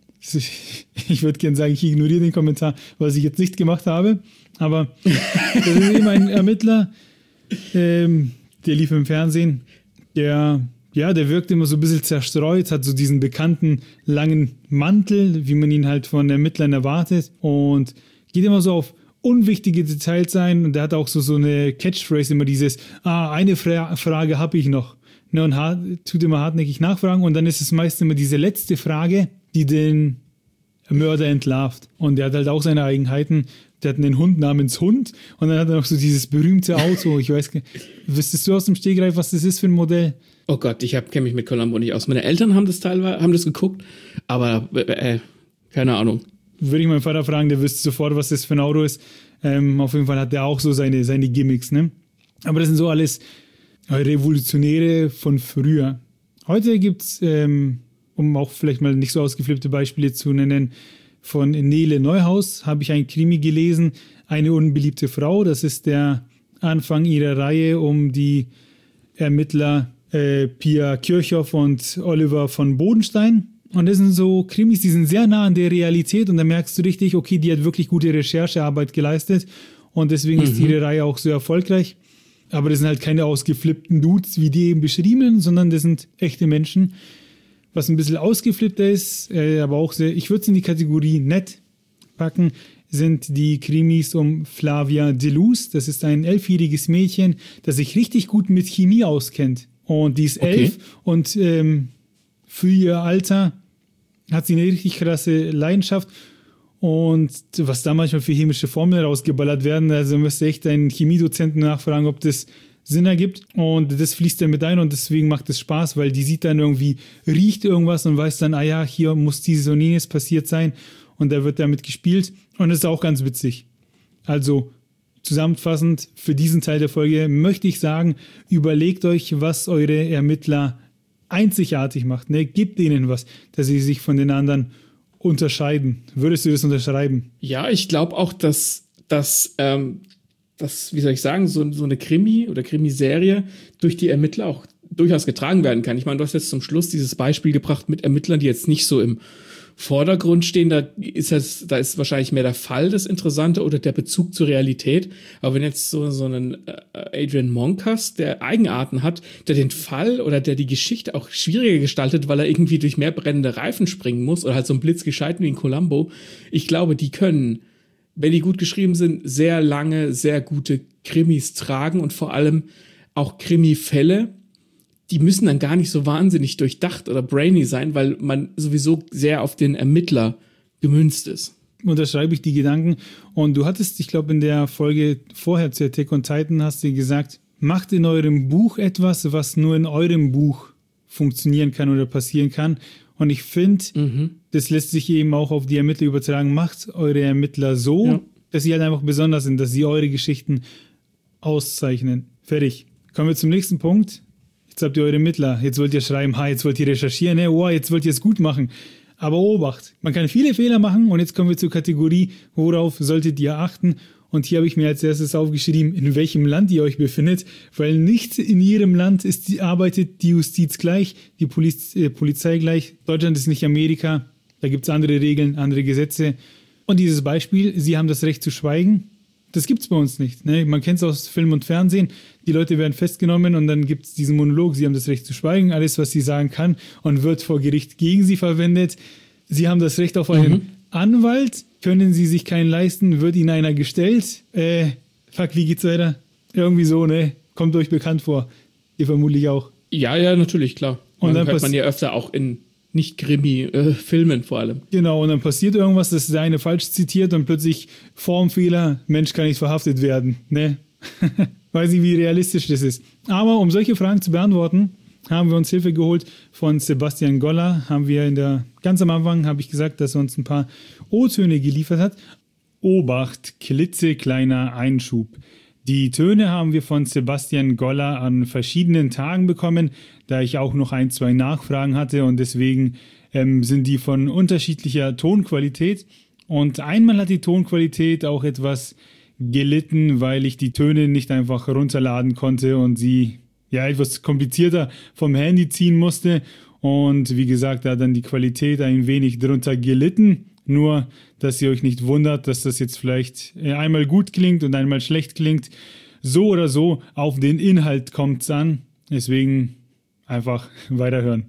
Ich würde gerne sagen, ich ignoriere den Kommentar, was ich jetzt nicht gemacht habe. Aber das ist eben ein Ermittler, der lief im Fernsehen. Der wirkt immer so ein bisschen zerstreut, hat so diesen bekannten langen Mantel, wie man ihn halt von Ermittlern erwartet. Und geht immer so auf unwichtige Details ein. Und der hat auch so eine Catchphrase, immer dieses, eine Frage habe ich noch. Ne, und tut immer hartnäckig nachfragen. Und dann ist es meist immer diese letzte Frage, die den Mörder entlarvt. Und der hat halt auch seine Eigenheiten. Der hat einen Hund namens Hund und dann hat er noch so dieses berühmte Auto. Ich weiß nicht, wüsstest du aus dem Stegreif, was das ist für ein Modell? Oh Gott, kenne mich mit Columbo nicht aus. Meine Eltern haben das geguckt, aber keine Ahnung. Würde ich meinen Vater fragen, der wüsste sofort, was das für ein Auto ist. Auf jeden Fall hat der auch so seine Gimmicks, ne? Aber das sind so alles Revolutionäre von früher. Heute gibt's, um auch vielleicht mal nicht so ausgeflippte Beispiele zu nennen, von Nele Neuhaus habe ich ein Krimi gelesen, Eine unbeliebte Frau. Das ist der Anfang ihrer Reihe um die Ermittler Pia Kirchhoff und Oliver von Bodenstein. Und das sind so Krimis, die sind sehr nah an der Realität und da merkst du richtig, okay, die hat wirklich gute Recherchearbeit geleistet und deswegen ist ihre Reihe auch so erfolgreich. Aber das sind halt keine ausgeflippten Dudes wie die eben beschriebenen, sondern das sind echte Menschen. Was ein bisschen ausgeflippter ist, aber auch sehr, ich würde es in die Kategorie nett packen, sind die Krimis um Flavia Deluz. Das ist ein 11-jähriges Mädchen, das sich richtig gut mit Chemie auskennt. Und die ist 11 und für ihr Alter hat sie eine richtig krasse Leidenschaft. Und was da manchmal für chemische Formeln rausgeballert werden, also müsste echt einen Chemiedozenten nachfragen, ob das Sinn ergibt, und das fließt dann mit ein und deswegen macht es Spaß, weil die sieht dann irgendwie, riecht irgendwas und weiß dann, hier muss dieses und jenes passiert sein und da wird damit gespielt und das ist auch ganz witzig. Also zusammenfassend für diesen Teil der Folge möchte ich sagen, überlegt euch, was eure Ermittler einzigartig macht, ne? Gebt ihnen was, dass sie sich von den anderen unterscheiden. Würdest du das unterschreiben? Ja, ich glaube auch, dass wie soll ich sagen, so eine Krimi- oder Krimiserie durch die Ermittler auch durchaus getragen werden kann. Ich meine, du hast jetzt zum Schluss dieses Beispiel gebracht mit Ermittlern, die jetzt nicht so im Vordergrund stehen. Da ist wahrscheinlich mehr der Fall das Interessante oder der Bezug zur Realität. Aber wenn jetzt so einen Adrian Monk hast, der Eigenarten hat, der den Fall oder der die Geschichte auch schwieriger gestaltet, weil er irgendwie durch mehr brennende Reifen springen muss oder halt so ein Blitzgescheit wie in Columbo. Ich glaube, die können, wenn die gut geschrieben sind, sehr lange, sehr gute Krimis tragen und vor allem auch Krimi-Fälle, die müssen dann gar nicht so wahnsinnig durchdacht oder brainy sein, weil man sowieso sehr auf den Ermittler gemünzt ist. Unterschreibe ich die Gedanken. Und du hattest, ich glaube, in der Folge vorher zu Attack on Titan hast du gesagt, macht in eurem Buch etwas, was nur in eurem Buch funktionieren kann oder passieren kann. Und ich finde, das lässt sich eben auch auf die Ermittler übertragen. Macht eure Ermittler so, dass sie halt einfach besonders sind, dass sie eure Geschichten auszeichnen. Fertig. Kommen wir zum nächsten Punkt. Jetzt habt ihr eure Ermittler. Jetzt wollt ihr schreiben, jetzt wollt ihr recherchieren, jetzt wollt ihr es gut machen. Aber Obacht, man kann viele Fehler machen und jetzt kommen wir zur Kategorie, worauf solltet ihr achten? Und hier habe ich mir als erstes aufgeschrieben, in welchem Land ihr euch befindet, weil nicht in jedem Land arbeitet die Justiz gleich, die Polizei gleich. Deutschland ist nicht Amerika, da gibt es andere Regeln, andere Gesetze. Und dieses Beispiel, sie haben das Recht zu schweigen, das gibt es bei uns nicht. Ne? Man kennt es aus Film und Fernsehen, die Leute werden festgenommen und dann gibt es diesen Monolog, sie haben das Recht zu schweigen, alles, was sie sagen kann und wird vor Gericht gegen sie verwendet. Sie haben das Recht auf einen Anwalt, können sie sich keinen leisten, wird ihnen einer gestellt. Wie geht's weiter? Irgendwie so, ne? Kommt euch bekannt vor. Ihr vermutlich auch. Ja, natürlich, klar. Und dann hört man ja öfter auch in Nicht-Krimi-Filmen vor allem. Genau, und dann passiert irgendwas, das ist der eine falsch zitiert und plötzlich Formfehler, Mensch kann nicht verhaftet werden, ne? Weiß nicht, wie realistisch das ist. Aber um solche Fragen zu beantworten, haben wir uns Hilfe geholt von Sebastian Goller. Ganz am Anfang habe ich gesagt, dass er uns ein paar O-Töne geliefert hat. Obacht, klitzekleiner Einschub. Die Töne haben wir von Sebastian Goller an verschiedenen Tagen bekommen, da ich auch noch 1, 2 Nachfragen hatte und deswegen sind die von unterschiedlicher Tonqualität. Und einmal hat die Tonqualität auch etwas gelitten, weil ich die Töne nicht einfach runterladen konnte und sie etwas komplizierter vom Handy ziehen musste. Und wie gesagt, da hat dann die Qualität ein wenig drunter gelitten. Nur, dass ihr euch nicht wundert, dass das jetzt vielleicht einmal gut klingt und einmal schlecht klingt. So oder so, auf den Inhalt kommt es an. Deswegen einfach weiterhören.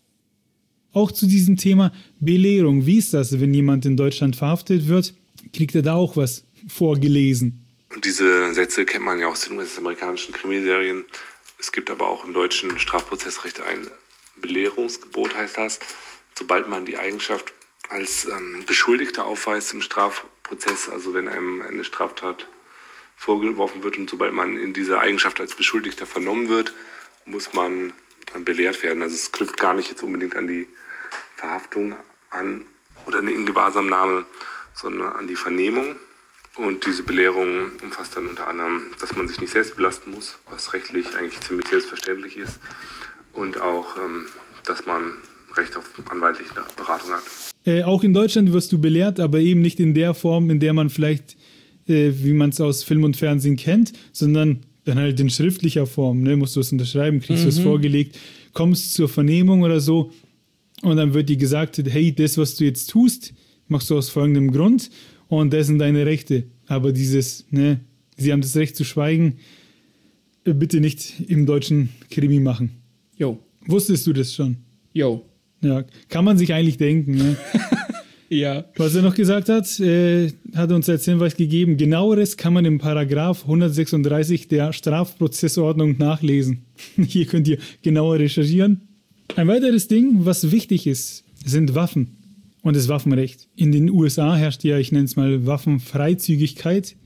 Auch zu diesem Thema Belehrung. Wie ist das, wenn jemand in Deutschland verhaftet wird? Kriegt er da auch was vorgelesen? Und diese Sätze kennt man ja aus den US-amerikanischen Krimiserien. Es gibt aber auch im deutschen Strafprozessrecht ein Belehrungsgebot, heißt das. Sobald man die Eigenschaft als Beschuldigter aufweist im Strafprozess, also wenn einem eine Straftat vorgeworfen wird und sobald man in dieser Eigenschaft als Beschuldigter vernommen wird, muss man dann belehrt werden. Also es knüpft gar nicht jetzt unbedingt an die Verhaftung an oder eine Ingewahrsamnahme, sondern an die Vernehmung. Und diese Belehrung umfasst dann unter anderem, dass man sich nicht selbst belasten muss, was rechtlich eigentlich ziemlich selbstverständlich ist. Und auch, dass man Recht auf anwaltliche Beratung hat. Auch in Deutschland wirst du belehrt, aber eben nicht in der Form, in der man vielleicht, wie man es aus Film und Fernsehen kennt, sondern dann halt in schriftlicher Form. Ne? Musst du es unterschreiben, kriegst du es vorgelegt, kommst zur Vernehmung oder so und dann wird dir gesagt, hey, das, was du jetzt tust, machst du aus folgendem Grund und das sind deine Rechte. Aber dieses, ne, sie haben das Recht zu schweigen, bitte nicht im deutschen Krimi machen. Jo. Wusstest du das schon? Jo. Ja, kann man sich eigentlich denken. Ne? Ja. Was er noch gesagt hat, hat er uns als Hinweis gegeben, genaueres kann man im Paragraph 136 der Strafprozessordnung nachlesen. Hier könnt ihr genauer recherchieren. Ein weiteres Ding, was wichtig ist, sind Waffen und das Waffenrecht. In den USA herrscht ja, ich nenne es mal, Waffenfreizügigkeit.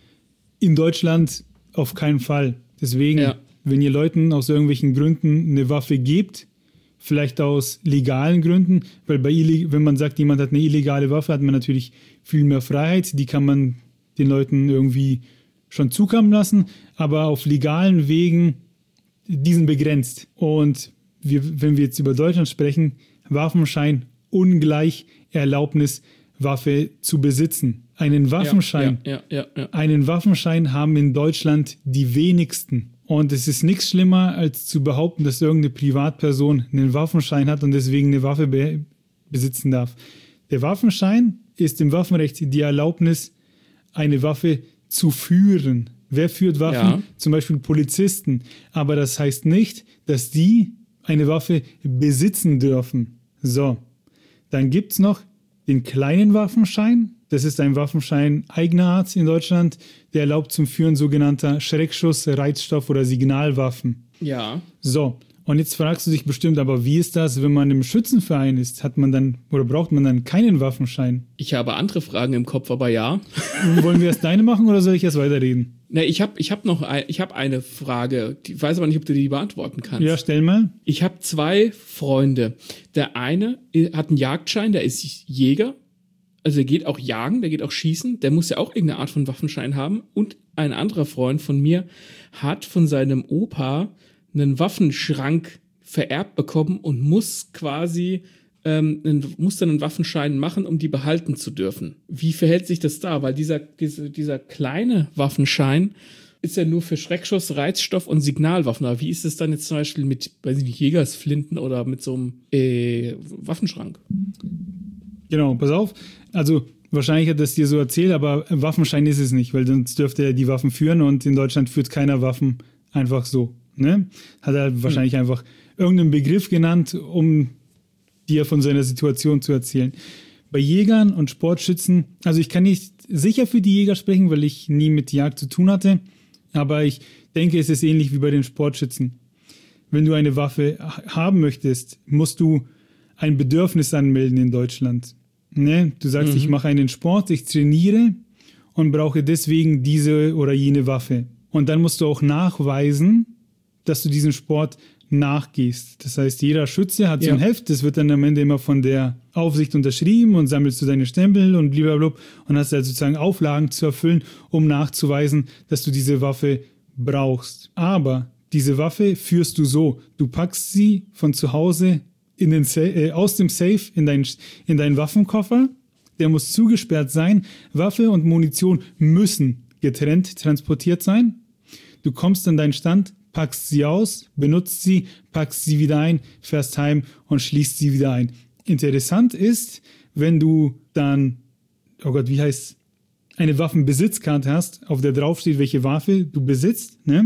In Deutschland auf keinen Fall. Deswegen, wenn ihr Leuten aus irgendwelchen Gründen eine Waffe gebt, vielleicht aus legalen Gründen, weil wenn man sagt, jemand hat eine illegale Waffe, hat man natürlich viel mehr Freiheit, die kann man den Leuten irgendwie schon zukommen lassen, aber auf legalen Wegen, die sind begrenzt. Und wenn wir jetzt über Deutschland sprechen, Waffenschein ungleich Erlaubnis, Waffe zu besitzen. Einen Waffenschein, einen Waffenschein haben in Deutschland die wenigsten. Und es ist nichts schlimmer, als zu behaupten, dass irgendeine Privatperson einen Waffenschein hat und deswegen eine Waffe besitzen darf. Der Waffenschein ist im Waffenrecht die Erlaubnis, eine Waffe zu führen. Wer führt Waffen? Ja. Zum Beispiel Polizisten. Aber das heißt nicht, dass die eine Waffe besitzen dürfen. So, dann gibt es noch den kleinen Waffenschein. Das ist ein Waffenschein eigener Art in Deutschland, der erlaubt zum Führen sogenannter Schreckschuss-, Reizstoff- oder Signalwaffen. Ja. So, und jetzt fragst du dich bestimmt, aber wie ist das, wenn man im Schützenverein ist? Hat man dann oder braucht man dann keinen Waffenschein? Ich habe andere Fragen im Kopf, aber ja. Wollen wir erst deine machen oder soll ich erst weiterreden? Ne, ich hab eine Frage. Ich weiß aber nicht, ob du die beantworten kannst. Ja, stell mal. Ich habe 2 Freunde. Der eine hat einen Jagdschein, der ist Jäger. Also der geht auch jagen, der geht auch schießen, der muss ja auch irgendeine Art von Waffenschein haben. Und ein anderer Freund von mir hat von seinem Opa einen Waffenschrank vererbt bekommen und muss quasi musst dann einen Waffenschein machen, um die behalten zu dürfen. Wie verhält sich das da? Weil dieser kleine Waffenschein ist ja nur für Schreckschuss, Reizstoff und Signalwaffen. Aber wie ist es dann jetzt zum Beispiel mit, weiß ich nicht, Jägersflinten oder mit so einem Waffenschrank? Genau, pass auf. Also wahrscheinlich hat das dir so erzählt, aber Waffenschein ist es nicht, weil sonst dürfte er die Waffen führen und in Deutschland führt keiner Waffen einfach so. Ne? Hat er wahrscheinlich einfach irgendeinen Begriff genannt, um dir von seiner Situation zu erzählen. Bei Jägern und Sportschützen, also ich kann nicht sicher für die Jäger sprechen, weil ich nie mit Jagd zu tun hatte, aber ich denke, es ist ähnlich wie bei den Sportschützen. Wenn du eine Waffe haben möchtest, musst du ein Bedürfnis anmelden in Deutschland. Ne? Du sagst, ich mache einen Sport, ich trainiere und brauche deswegen diese oder jene Waffe. Und dann musst du auch nachweisen, dass du diesen Sport nachgehst. Das heißt, jeder Schütze hat so ein Heft, das wird dann am Ende immer von der Aufsicht unterschrieben und sammelst du deine Stempel und blablabla und hast halt sozusagen Auflagen zu erfüllen, um nachzuweisen, dass du diese Waffe brauchst. Aber diese Waffe führst du so, du packst sie von zu Hause aus dem Safe in deinen Waffenkoffer, der muss zugesperrt sein, Waffe und Munition müssen getrennt transportiert sein. Du kommst an deinen Stand, packst sie aus, benutzt sie, packst sie wieder ein, fährst heim und schließt sie wieder ein. Interessant ist, wenn du dann, eine Waffenbesitzkarte hast, auf der draufsteht, welche Waffe du besitzt, ne?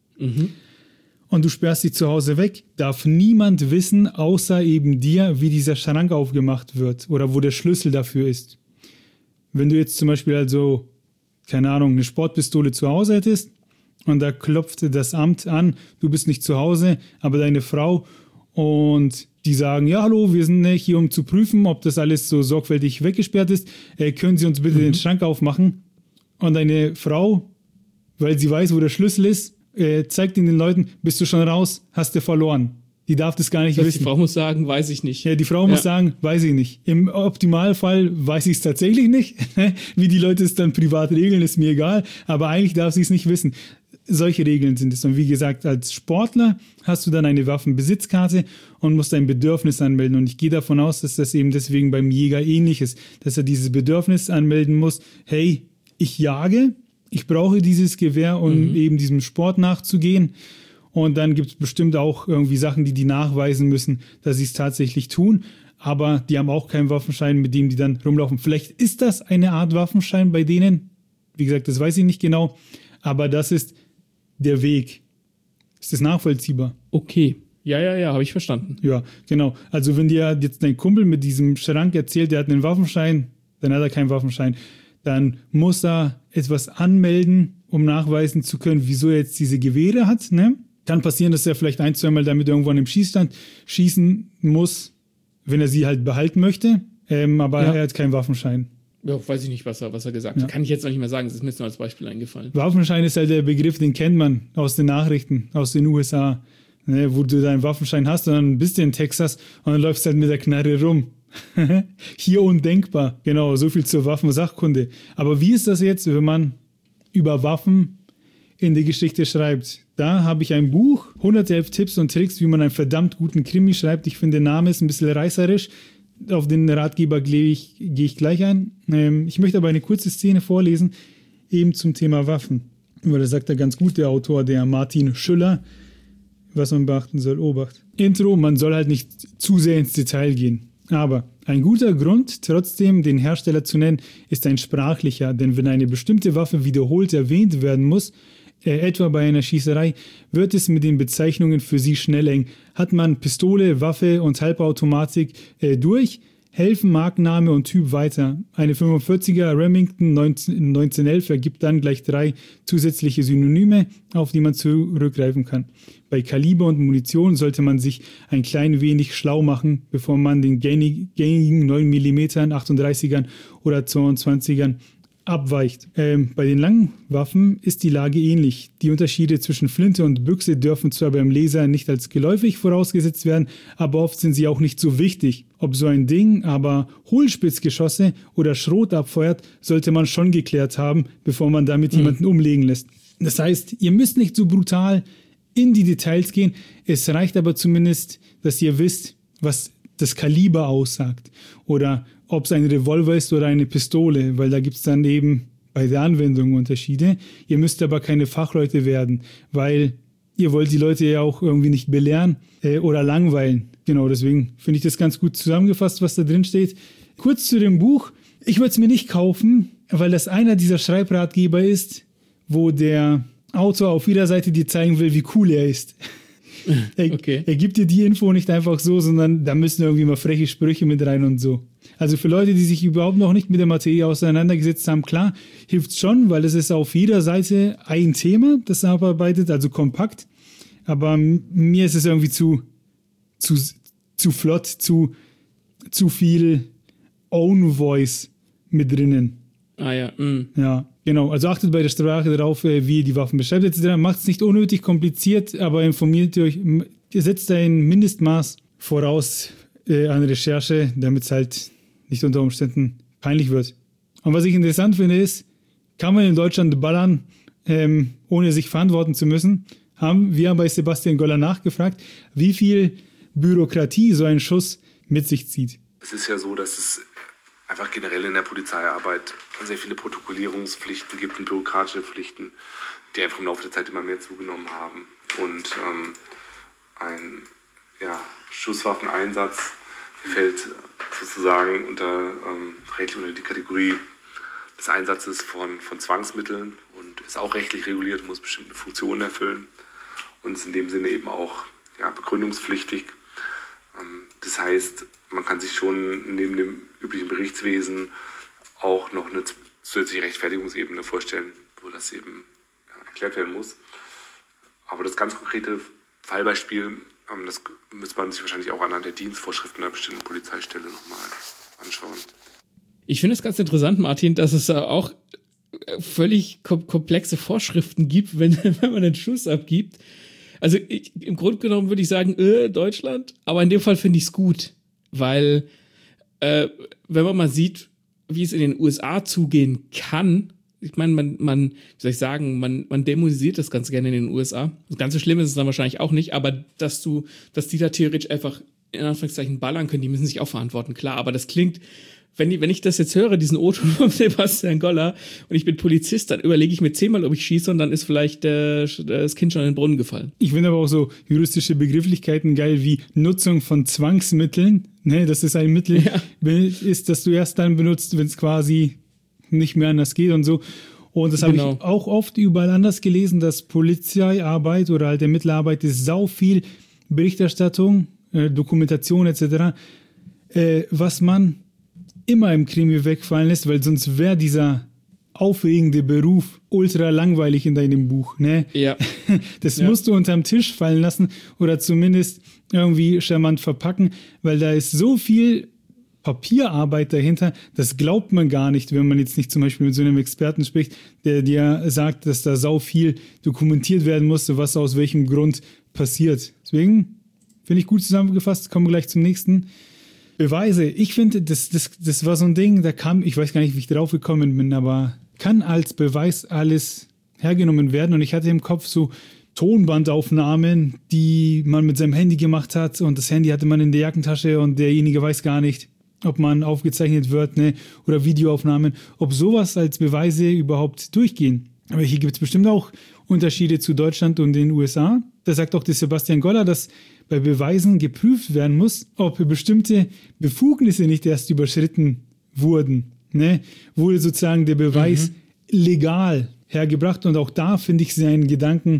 Und du sperrst sie zu Hause weg, darf niemand wissen, außer eben dir, wie dieser Schrank aufgemacht wird oder wo der Schlüssel dafür ist. Wenn du jetzt zum Beispiel keine Ahnung, eine Sportpistole zu Hause hättest und da klopft das Amt an, du bist nicht zu Hause, aber deine Frau und die sagen, ja hallo, wir sind hier, um zu prüfen, ob das alles so sorgfältig weggesperrt ist, können Sie uns bitte den Schrank aufmachen? Und deine Frau, weil sie weiß, wo der Schlüssel ist, zeigt ihn den Leuten, bist du schon raus, hast du verloren. Die darf das gar nicht wissen. Die Frau muss sagen, weiß ich nicht. Ja, die Frau muss sagen, weiß ich nicht. Im Optimalfall weiß ich es tatsächlich nicht. Wie die Leute es dann privat regeln, ist mir egal. Aber eigentlich darf sie es nicht wissen. Solche Regeln sind es. Und wie gesagt, als Sportler hast du dann eine Waffenbesitzkarte und musst dein Bedürfnis anmelden. Und ich gehe davon aus, dass das eben deswegen beim Jäger ähnlich ist. Dass er dieses Bedürfnis anmelden muss. Hey, ich jage, ich brauche dieses Gewehr, um eben diesem Sport nachzugehen. Und dann gibt es bestimmt auch irgendwie Sachen, die nachweisen müssen, dass sie es tatsächlich tun. Aber die haben auch keinen Waffenschein, mit dem die dann rumlaufen. Vielleicht ist das eine Art Waffenschein bei denen. Wie gesagt, das weiß ich nicht genau. Aber das ist der Weg. Ist das nachvollziehbar? Okay. Ja, habe ich verstanden. Ja, genau. Also wenn dir jetzt dein Kumpel mit diesem Schrank erzählt, der hat einen Waffenschein, dann hat er keinen Waffenschein. Dann muss er etwas anmelden, um nachweisen zu können, wieso er jetzt diese Gewehre hat. Ne? Kann passieren, dass er vielleicht 1-2 Mal damit irgendwo an dem Schießstand schießen muss, wenn er sie halt behalten möchte. Aber er hat keinen Waffenschein. Ja, weiß ich nicht, was er gesagt hat. Kann ich jetzt noch nicht mehr sagen, das ist mir jetzt nur als Beispiel eingefallen. Waffenschein ist halt der Begriff, den kennt man aus den Nachrichten, aus den USA, ne, wo du deinen Waffenschein hast und dann bist du in Texas und dann läufst du halt mit der Knarre rum. Hier undenkbar. Genau, so viel zur Waffensachkunde. Aber wie ist das jetzt, wenn man über Waffen in die Geschichte schreibt? Da habe ich ein Buch, 111 Tipps und Tricks, wie man einen verdammt guten Krimi schreibt. Ich finde, der Name ist ein bisschen reißerisch. Auf den Ratgeber gehe ich gleich ein. Ich möchte aber eine kurze Szene vorlesen, eben zum Thema Waffen. Weil das sagt er ganz gut, der Autor, der Martin Schüller, was man beachten soll. Obacht. Intro, man soll halt nicht zu sehr ins Detail gehen. Aber ein guter Grund, trotzdem den Hersteller zu nennen, ist ein sprachlicher, denn wenn eine bestimmte Waffe wiederholt erwähnt werden muss, etwa bei einer Schießerei, wird es mit den Bezeichnungen für sie schnell eng. Hat man Pistole, Waffe und Halbautomatik durch, helfen Markenname und Typ weiter. Eine 45er Remington 1911 ergibt dann gleich 3 zusätzliche Synonyme, auf die man zurückgreifen kann. Bei Kaliber und Munition sollte man sich ein klein wenig schlau machen, bevor man den gängigen 9 mm 38ern oder 22ern abweicht. Bei den langen Waffen ist die Lage ähnlich. Die Unterschiede zwischen Flinte und Büchse dürfen zwar beim Leser nicht als geläufig vorausgesetzt werden, aber oft sind sie auch nicht so wichtig. Ob so ein Ding aber Hohlspitzgeschosse oder Schrot abfeuert, sollte man schon geklärt haben, bevor man damit jemanden umlegen lässt. Das heißt, ihr müsst nicht so brutal in die Details gehen. Es reicht aber zumindest, dass ihr wisst, was das Kaliber aussagt oder ob es ein Revolver ist oder eine Pistole, weil da gibt es dann eben bei der Anwendung Unterschiede. Ihr müsst aber keine Fachleute werden, weil ihr wollt die Leute ja auch irgendwie nicht belehren oder langweilen. Genau, deswegen finde ich das ganz gut zusammengefasst, was da drin steht. Kurz zu dem Buch. Ich würde es mir nicht kaufen, weil das einer dieser Schreibratgeber ist, wo der Autor auf jeder Seite dir zeigen will, wie cool er ist. Okay. Er gibt dir die Info nicht einfach so, sondern da müssen irgendwie mal freche Sprüche mit rein und so. Also für Leute, die sich überhaupt noch nicht mit der Materie auseinandergesetzt haben, klar, hilft es schon, weil es ist auf jeder Seite ein Thema, das er abarbeitet, also kompakt. Aber mir ist es irgendwie zu flott, zu viel Own Voice mit drinnen. Ah ja. Ja, genau. Also achtet bei der Sprache darauf, wie ihr die Waffen beschreibt etc. Macht es nicht unnötig kompliziert, aber informiert euch, ihr setzt ein Mindestmaß voraus an Recherche, damit es halt nicht unter Umständen peinlich wird. Und was ich interessant finde ist, kann man in Deutschland ballern, ohne sich verantworten zu müssen? Wir haben bei Sebastian Goller nachgefragt, wie viel Bürokratie so ein Schuss mit sich zieht. Es ist ja so, dass es einfach generell in der Polizeiarbeit sehr viele Protokollierungspflichten gibt und bürokratische Pflichten, die einfach im Laufe der Zeit immer mehr zugenommen haben. Und ein Schusswaffeneinsatz fällt sozusagen unter die Kategorie des Einsatzes von Zwangsmitteln und ist auch rechtlich reguliert, muss bestimmte Funktionen erfüllen und ist in dem Sinne eben auch begründungspflichtig. Das heißt, man kann sich schon neben dem üblichen Berichtswesen auch noch eine zusätzliche Rechtfertigungsebene vorstellen, wo das eben erklärt werden muss. Aber das ganz konkrete Fallbeispiel, das müsste man sich wahrscheinlich auch anhand der Dienstvorschriften einer bestimmten Polizeistelle nochmal anschauen. Ich finde es ganz interessant, Martin, dass es auch völlig komplexe Vorschriften gibt, wenn man einen Schuss abgibt. Also im Grunde genommen würde ich sagen, Deutschland, aber in dem Fall finde ich es gut, weil wenn man mal sieht, wie es in den USA zugehen kann, ich meine, man dämonisiert das ganz gerne in den USA. Das ganz so schlimm ist es dann wahrscheinlich auch nicht, aber dass die da theoretisch einfach in Anführungszeichen ballern können, die müssen sich auch verantworten, klar, aber das klingt, wenn ich das jetzt höre, diesen O-Ton von Sebastian Goller und ich bin Polizist, dann überlege ich mir 10-mal, ob ich schieße und dann ist vielleicht das Kind schon in den Brunnen gefallen. Ich finde aber auch so juristische Begrifflichkeiten geil wie Nutzung von Zwangsmitteln. Ne, das ist ein Mittel, ist, das du erst dann benutzt, wenn es quasi nicht mehr anders geht und so. Und das habe ich auch oft überall anders gelesen, dass Polizeiarbeit oder halt Ermittlerarbeit ist sau viel Berichterstattung, Dokumentation etc., was man immer im Krimi wegfallen lässt, weil sonst wäre dieser aufregende Beruf ultra langweilig in deinem Buch. Ne? Ja. Das musst du unterm Tisch fallen lassen oder zumindest irgendwie charmant verpacken, weil da ist so viel Papierarbeit dahinter, das glaubt man gar nicht, wenn man jetzt nicht zum Beispiel mit so einem Experten spricht, der dir sagt, dass da sau viel dokumentiert werden musste, was aus welchem Grund passiert. Deswegen finde ich gut zusammengefasst, kommen wir gleich zum nächsten. Beweise. Ich finde, das war so ein Ding, ich weiß gar nicht, wie ich drauf gekommen bin, aber kann als Beweis alles hergenommen werden. Und ich hatte im Kopf so Tonbandaufnahmen, die man mit seinem Handy gemacht hat und das Handy hatte man in der Jackentasche und derjenige weiß gar nicht, ob man aufgezeichnet wird, ne? Oder Videoaufnahmen, ob sowas als Beweise überhaupt durchgehen. Aber hier gibt es bestimmt auch Unterschiede zu Deutschland und den USA. Da sagt auch der Sebastian Goller, dass bei Beweisen geprüft werden muss, ob bestimmte Befugnisse nicht erst überschritten wurden. Ne? Wurde sozusagen der Beweis legal hergebracht. Und auch da finde ich seinen Gedanken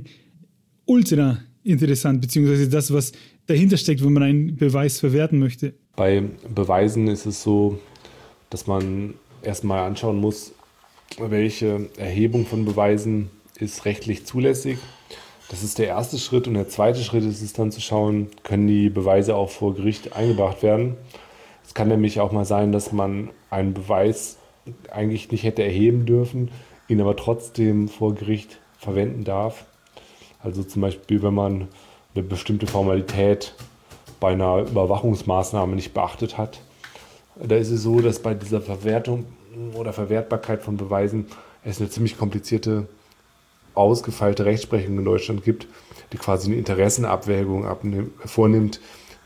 ultra interessant, beziehungsweise das, was dahinter steckt, wenn man einen Beweis verwerten möchte. Bei Beweisen ist es so, dass man erstmal anschauen muss, welche Erhebung von Beweisen ist rechtlich zulässig. Das ist der erste Schritt. Und der zweite Schritt ist es dann zu schauen, können die Beweise auch vor Gericht eingebracht werden. Es kann nämlich auch mal sein, dass man einen Beweis eigentlich nicht hätte erheben dürfen, ihn aber trotzdem vor Gericht verwenden darf. Also zum Beispiel, wenn man eine bestimmte Formalität bei einer Überwachungsmaßnahme nicht beachtet hat. Da ist es so, dass bei dieser Verwertung oder Verwertbarkeit von Beweisen es eine ziemlich komplizierte, ausgefeilte Rechtsprechung in Deutschland gibt, die quasi eine Interessenabwägung vornimmt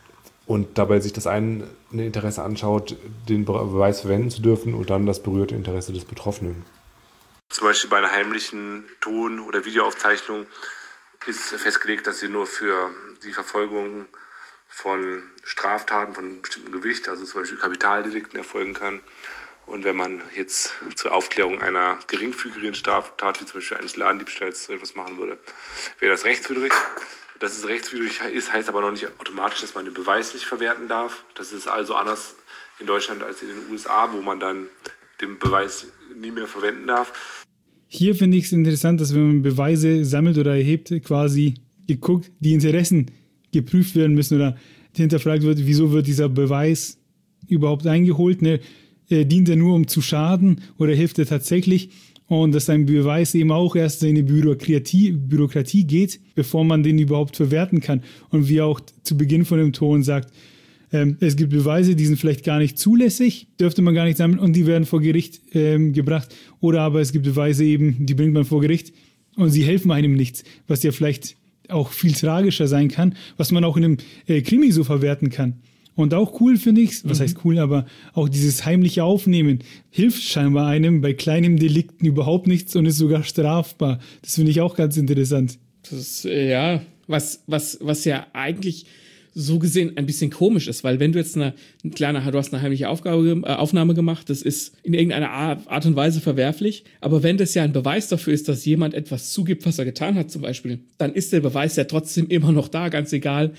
und dabei sich das eine Interesse anschaut, den Beweis verwenden zu dürfen und dann das berührte Interesse des Betroffenen. Zum Beispiel bei einer heimlichen Ton- oder Videoaufzeichnung ist festgelegt, dass sie nur für die Verfolgung von Straftaten von einem bestimmten Gewicht, also zum Beispiel Kapitaldelikten, erfolgen kann. Und wenn man jetzt zur Aufklärung einer geringfügigen Straftat, wie zum Beispiel eines Ladendiebstahls, so etwas machen würde, wäre das rechtswidrig. Dass es rechtswidrig ist, heißt aber noch nicht automatisch, dass man den Beweis nicht verwerten darf. Das ist also anders in Deutschland als in den USA, wo man dann den Beweis nie mehr verwenden darf. Hier finde ich es interessant, dass wenn man Beweise sammelt oder erhebt, quasi geguckt, die Interessen geprüft werden müssen oder hinterfragt wird, wieso wird dieser Beweis überhaupt eingeholt, ne? Dient er nur, um zu schaden oder hilft er tatsächlich? Und dass ein Beweis eben auch erst in die Bürokratie geht, bevor man den überhaupt verwerten kann. Und wie auch zu Beginn von dem Ton sagt, es gibt Beweise, die sind vielleicht gar nicht zulässig, dürfte man gar nicht sammeln und die werden vor Gericht gebracht. Oder aber es gibt Beweise eben, die bringt man vor Gericht und sie helfen einem nichts, was ja vielleicht auch viel tragischer sein kann, was man auch in einem Krimi so verwerten kann. Und auch cool finde ich, was heißt cool, aber auch dieses heimliche Aufnehmen hilft scheinbar einem bei kleinen Delikten überhaupt nichts und ist sogar strafbar. Das finde ich auch ganz interessant. Das ist, ja, was ja eigentlich so gesehen ein bisschen komisch ist, weil wenn du jetzt du hast eine heimliche Aufnahme gemacht, das ist in irgendeiner Art und Weise verwerflich, aber wenn das ja ein Beweis dafür ist, dass jemand etwas zugibt, was er getan hat zum Beispiel, dann ist der Beweis ja trotzdem immer noch da, ganz egal,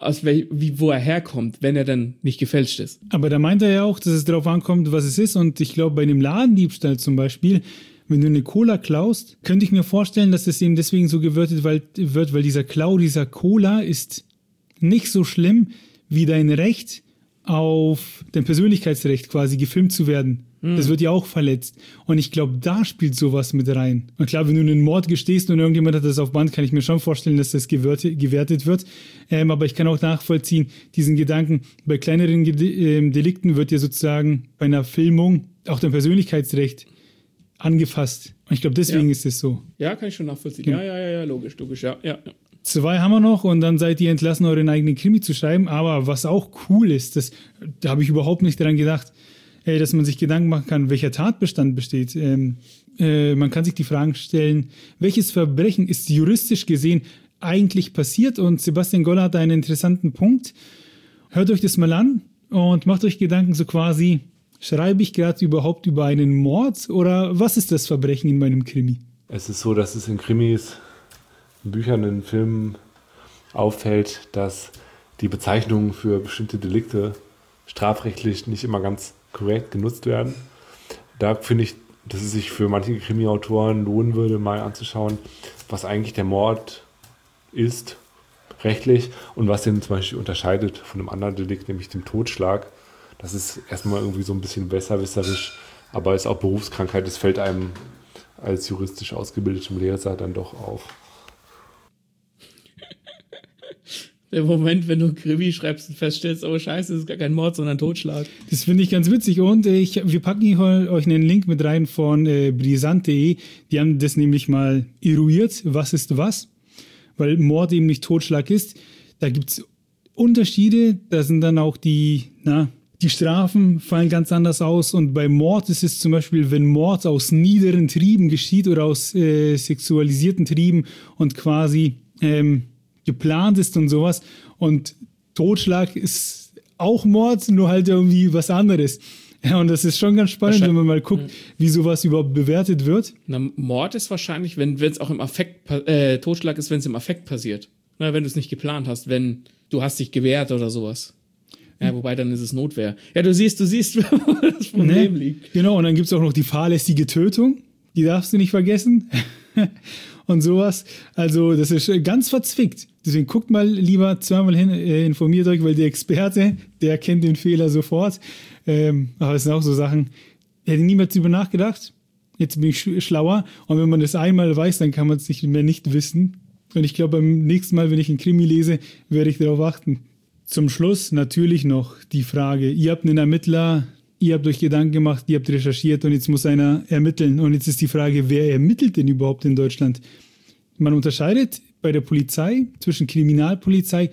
wo er herkommt, wenn er dann nicht gefälscht ist. Aber da meint er ja auch, dass es darauf ankommt, was es ist, und ich glaube, bei einem Ladendiebstahl zum Beispiel, wenn du eine Cola klaust, könnte ich mir vorstellen, dass es eben deswegen so gewertet wird, weil dieser Klau dieser Cola ist nicht so schlimm wie dein Recht auf dein Persönlichkeitsrecht quasi gefilmt zu werden. Das wird ja auch verletzt. Und ich glaube, da spielt sowas mit rein. Und klar, wenn du einen Mord gestehst und irgendjemand hat das auf Band, kann ich mir schon vorstellen, dass das gewertet wird. Aber ich kann auch nachvollziehen, diesen Gedanken, bei kleineren Delikten wird ja sozusagen bei einer Filmung auch dein Persönlichkeitsrecht angefasst. Und ich glaube, deswegen ist es so. Ja, kann ich schon nachvollziehen. Genau. Ja, logisch, ja. 2 haben wir noch und dann seid ihr entlassen, euren eigenen Krimi zu schreiben. Aber was auch cool ist, da habe ich überhaupt nicht daran gedacht, dass man sich Gedanken machen kann, welcher Tatbestand besteht. Man kann sich die Fragen stellen, welches Verbrechen ist juristisch gesehen eigentlich passiert? Und Sebastian Goller hat einen interessanten Punkt. Hört euch das mal an und macht euch Gedanken so quasi, schreibe ich gerade überhaupt über einen Mord oder was ist das Verbrechen in meinem Krimi? Es ist so, dass es in Krimis, in Büchern, in Filmen auffällt, dass die Bezeichnungen für bestimmte Delikte strafrechtlich nicht immer ganz korrekt genutzt werden. Da finde ich, dass es sich für manche Krimi-Autoren lohnen würde, mal anzuschauen, was eigentlich der Mord ist, rechtlich, und was den zum Beispiel unterscheidet von einem anderen Delikt, nämlich dem Totschlag. Das ist erstmal irgendwie so ein bisschen besserwisserisch, aber ist auch Berufskrankheit. Das fällt einem als juristisch ausgebildetem Leser dann doch auf. Der Moment, wenn du Krimi schreibst und feststellst, oh scheiße, das ist gar kein Mord, sondern Totschlag. Das finde ich ganz witzig und wir packen hier euch einen Link mit rein von brisant.de. Die haben das nämlich mal eruiert, was ist was, weil Mord eben nicht Totschlag ist. Da gibt es Unterschiede, da sind dann auch die Strafen fallen ganz anders aus und bei Mord ist es zum Beispiel, wenn Mord aus niederen Trieben geschieht oder aus sexualisierten Trieben und quasi geplant ist und sowas. Und Totschlag ist auch Mord, nur halt irgendwie was anderes. Ja, und das ist schon ganz spannend, wenn man mal guckt, wie sowas überhaupt bewertet wird. Na, Mord ist wahrscheinlich, wenn es auch im Affekt, Totschlag ist, wenn es im Affekt passiert. Na, wenn du es nicht geplant hast, wenn du hast dich gewehrt oder sowas. Ja, wobei dann ist es Notwehr. Ja, du siehst, wo das Problem liegt. Genau, und dann gibt es auch noch die fahrlässige Tötung. Die darfst du nicht vergessen. Und sowas. Also das ist ganz verzwickt. Deswegen guckt mal lieber zweimal hin, informiert euch, weil der Experte, der kennt den Fehler sofort. Aber es sind auch so Sachen, hätte niemals drüber nachgedacht. Jetzt bin ich schlauer. Und wenn man das einmal weiß, dann kann man es nicht mehr nicht wissen. Und ich glaube, beim nächsten Mal, wenn ich einen Krimi lese, werde ich darauf achten. Zum Schluss natürlich noch die Frage, ihr habt einen Ermittler, ihr habt euch Gedanken gemacht, ihr habt recherchiert und jetzt muss einer ermitteln. Und jetzt ist die Frage, wer ermittelt denn überhaupt in Deutschland? Man unterscheidet bei der Polizei zwischen Kriminalpolizei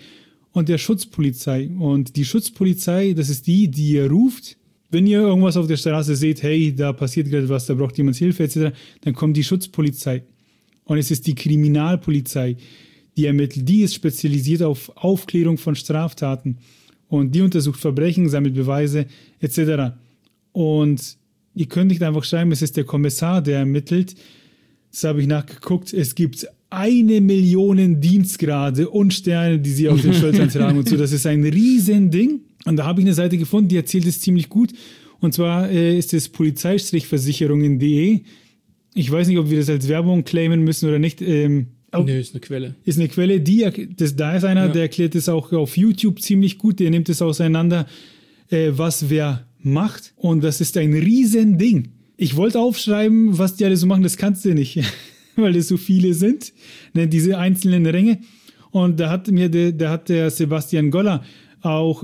und der Schutzpolizei. Und die Schutzpolizei, das ist die ihr ruft. Wenn ihr irgendwas auf der Straße seht, hey, da passiert gerade was, da braucht jemand Hilfe etc., dann kommt die Schutzpolizei. Und es ist die Kriminalpolizei, die ermittelt. Die ist spezialisiert auf Aufklärung von Straftaten. Und die untersucht Verbrechen, sammelt Beweise etc. Und ihr könnt nicht einfach schreiben, es ist der Kommissar, der ermittelt. Das habe ich nachgeguckt. Es gibt 1 Million Dienstgrade und Sterne, die sie auf den Schultern tragen und so. Das ist ein Riesending. Und da habe ich eine Seite gefunden, die erzählt es ziemlich gut. Und zwar ist es polizei-versicherungen.de. Ich weiß nicht, ob wir das als Werbung claimen müssen oder nicht. Nö, ist eine Quelle. Ist eine Quelle. Da ist einer, der erklärt es auch auf YouTube ziemlich gut. Der nimmt es auseinander, was wer macht. Und das ist ein Riesending. Ich wollte aufschreiben, was die alle so machen. Das kannst du nicht, weil es so viele sind. Ne, diese einzelnen Ränge. Und da hat der Sebastian Goller auch,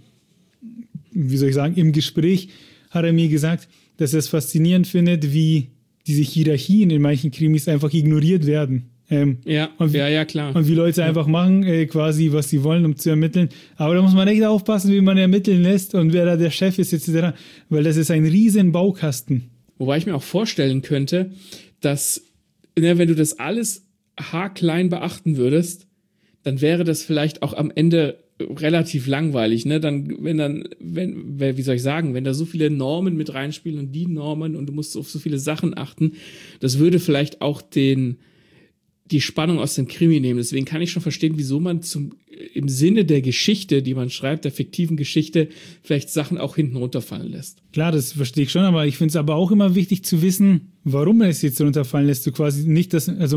im Gespräch hat er mir gesagt, dass er es faszinierend findet, wie diese Hierarchien in manchen Krimis einfach ignoriert werden. Klar. Und wie Leute einfach machen, quasi, was sie wollen, um zu ermitteln. Aber da muss man echt aufpassen, wie man ermitteln lässt und wer da der Chef ist, etc. Weil das ist ein riesen Baukasten. Wobei ich mir auch vorstellen könnte, dass, wenn du das alles haarklein beachten würdest, dann wäre das vielleicht auch am Ende relativ langweilig, ne? Wenn da so viele Normen mit reinspielen und die Normen und du musst auf so viele Sachen achten, das würde vielleicht auch die Spannung aus dem Krimi nehmen. Deswegen kann ich schon verstehen, wieso man im Sinne der Geschichte, die man schreibt, der fiktiven Geschichte, vielleicht Sachen auch hinten runterfallen lässt. Klar, das verstehe ich schon, aber ich finde es aber auch immer wichtig zu wissen, warum man es jetzt runterfallen lässt. Du quasi nicht,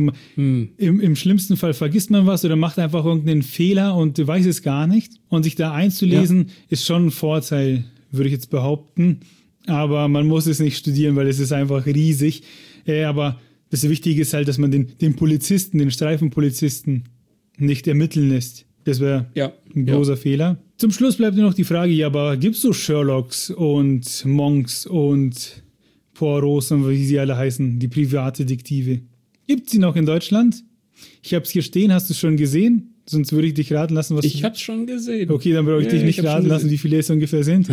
im schlimmsten Fall vergisst man was oder macht einfach irgendeinen Fehler und du weißt es gar nicht. Und sich da einzulesen, ist schon ein Vorteil, würde ich jetzt behaupten. Aber man muss es nicht studieren, weil es ist einfach riesig. Aber das Wichtige ist halt, dass man den Polizisten, den Streifenpolizisten nicht ermitteln lässt. Das wäre ein großer Fehler. Zum Schluss bleibt nur noch die Frage, aber gibt es so Sherlocks und Monks und Poirots und wie sie alle heißen, die Privatdetektive? Gibt es sie noch in Deutschland? Ich habe es hier stehen, hast du es schon gesehen? Sonst würde ich dich raten lassen, was ich habe es schon gesehen. Okay, dann brauche ich dich nicht raten lassen, wie viele es ungefähr sind.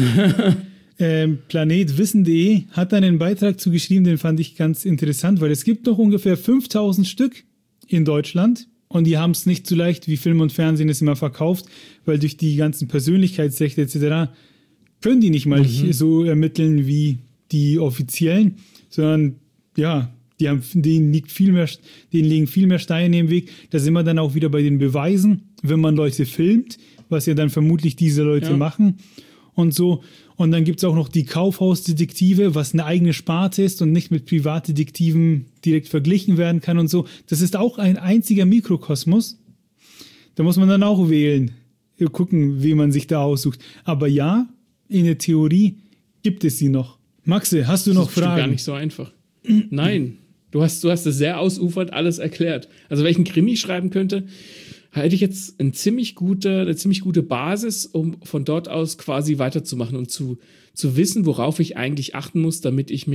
Planetwissen.de hat einen Beitrag zugeschrieben, den fand ich ganz interessant, weil es gibt noch ungefähr 5000 Stück in Deutschland und die haben es nicht so leicht, wie Film und Fernsehen es immer verkauft, weil durch die ganzen Persönlichkeitsrechte etc. können die nicht mal so ermitteln wie die Offiziellen, sondern denen liegen viel mehr Steine im Weg. Da sind wir dann auch wieder bei den Beweisen, wenn man Leute filmt, was ja dann vermutlich diese Leute machen und so. Und dann gibt es auch noch die Kaufhausdetektive, was eine eigene Sparte ist und nicht mit Privatdetektiven direkt verglichen werden kann und so. Das ist auch ein einziger Mikrokosmos. Da muss man dann auch wählen, gucken, wie man sich da aussucht. Aber ja, in der Theorie gibt es sie noch. Maxe, hast du noch Fragen? Das ist gar nicht so einfach. Nein, du hast es sehr ausufernd alles erklärt. Also welchen Krimi schreiben könnte, hätte ich jetzt eine ziemlich gute Basis, um von dort aus quasi weiterzumachen und zu wissen, worauf ich eigentlich achten muss, damit ich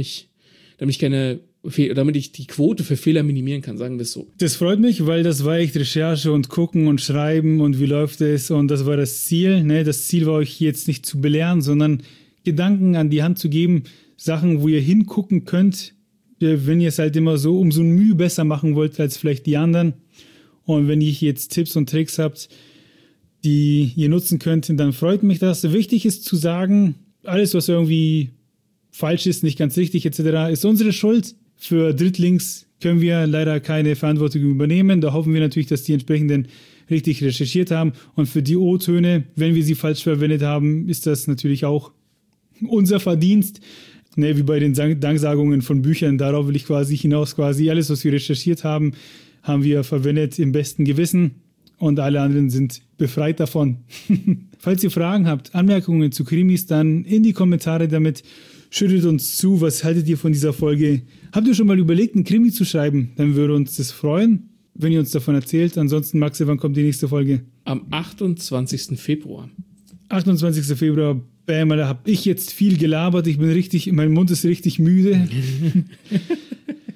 die Quote für Fehler minimieren kann, sagen wir es so. Das freut mich, weil das war echt Recherche und gucken und schreiben und wie läuft es und das war das Ziel. Ne? Das Ziel war euch jetzt nicht zu belehren, sondern Gedanken an die Hand zu geben, Sachen, wo ihr hingucken könnt, wenn ihr es halt immer so um so ein Mühe besser machen wollt als vielleicht die anderen. Und wenn ihr jetzt Tipps und Tricks habt, die ihr nutzen könnt, dann freut mich das. Wichtig ist zu sagen, alles, was irgendwie falsch ist, nicht ganz richtig etc., ist unsere Schuld. Für Drittlinks können wir leider keine Verantwortung übernehmen. Da hoffen wir natürlich, dass die entsprechenden richtig recherchiert haben. Und für die O-Töne, wenn wir sie falsch verwendet haben, ist das natürlich auch unser Verdienst. Ne, wie bei den Danksagungen von Büchern. Darauf will ich quasi hinaus. Alles, was wir recherchiert haben, haben wir verwendet im besten Gewissen und alle anderen sind befreit davon. Falls ihr Fragen habt, Anmerkungen zu Krimis, dann in die Kommentare damit. Schüttet uns zu, was haltet ihr von dieser Folge? Habt ihr schon mal überlegt, einen Krimi zu schreiben? Dann würde uns das freuen, wenn ihr uns davon erzählt. Ansonsten, Maxe, wann kommt die nächste Folge? Am 28. Februar. 28. Februar. Bam, da habe ich jetzt viel gelabert. Mein Mund ist richtig müde.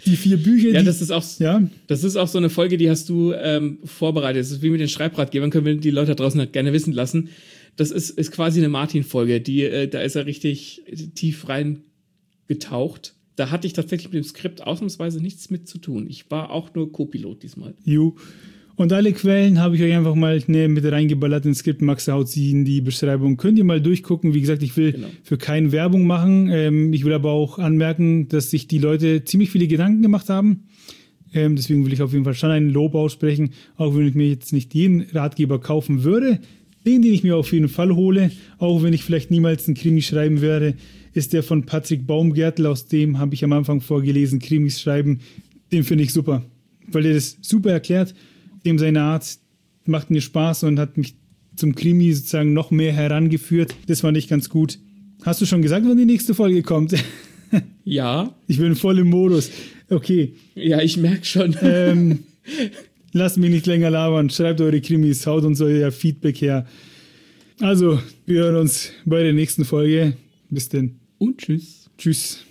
Die 4 Bücher. Ja, das ist auch so eine Folge, die hast du vorbereitet. Das ist wie mit den Schreibratgebern, können wir die Leute da draußen halt gerne wissen lassen. Das ist quasi eine Martin-Folge, da ist er richtig tief reingetaucht. Da hatte ich tatsächlich mit dem Skript ausnahmsweise nichts mit zu tun. Ich war auch nur Co-Pilot diesmal. Und alle Quellen habe ich euch einfach mal mit reingeballert ins Skript. Max haut sie in die Beschreibung. Könnt ihr mal durchgucken. Wie gesagt, ich will für keine Werbung machen. Ich will aber auch anmerken, dass sich die Leute ziemlich viele Gedanken gemacht haben. Deswegen will ich auf jeden Fall schon ein Lob aussprechen. Auch wenn ich mir jetzt nicht jeden Ratgeber kaufen würde. Den ich mir auf jeden Fall hole, auch wenn ich vielleicht niemals einen Krimi schreiben werde, ist der von Patrick Baumgärtel. Aus dem habe ich am Anfang vorgelesen, Krimis schreiben. Den finde ich super, weil der das super erklärt. Dem seine Art macht mir Spaß und hat mich zum Krimi sozusagen noch mehr herangeführt. Das fand ich ganz gut. Hast du schon gesagt, wann die nächste Folge kommt? Ja. Ich bin voll im Modus. Okay. Ja, ich merke schon. Lasst mich nicht länger labern. Schreibt eure Krimis, haut uns euer Feedback her. Also, wir hören uns bei der nächsten Folge. Bis denn. Und tschüss. Tschüss.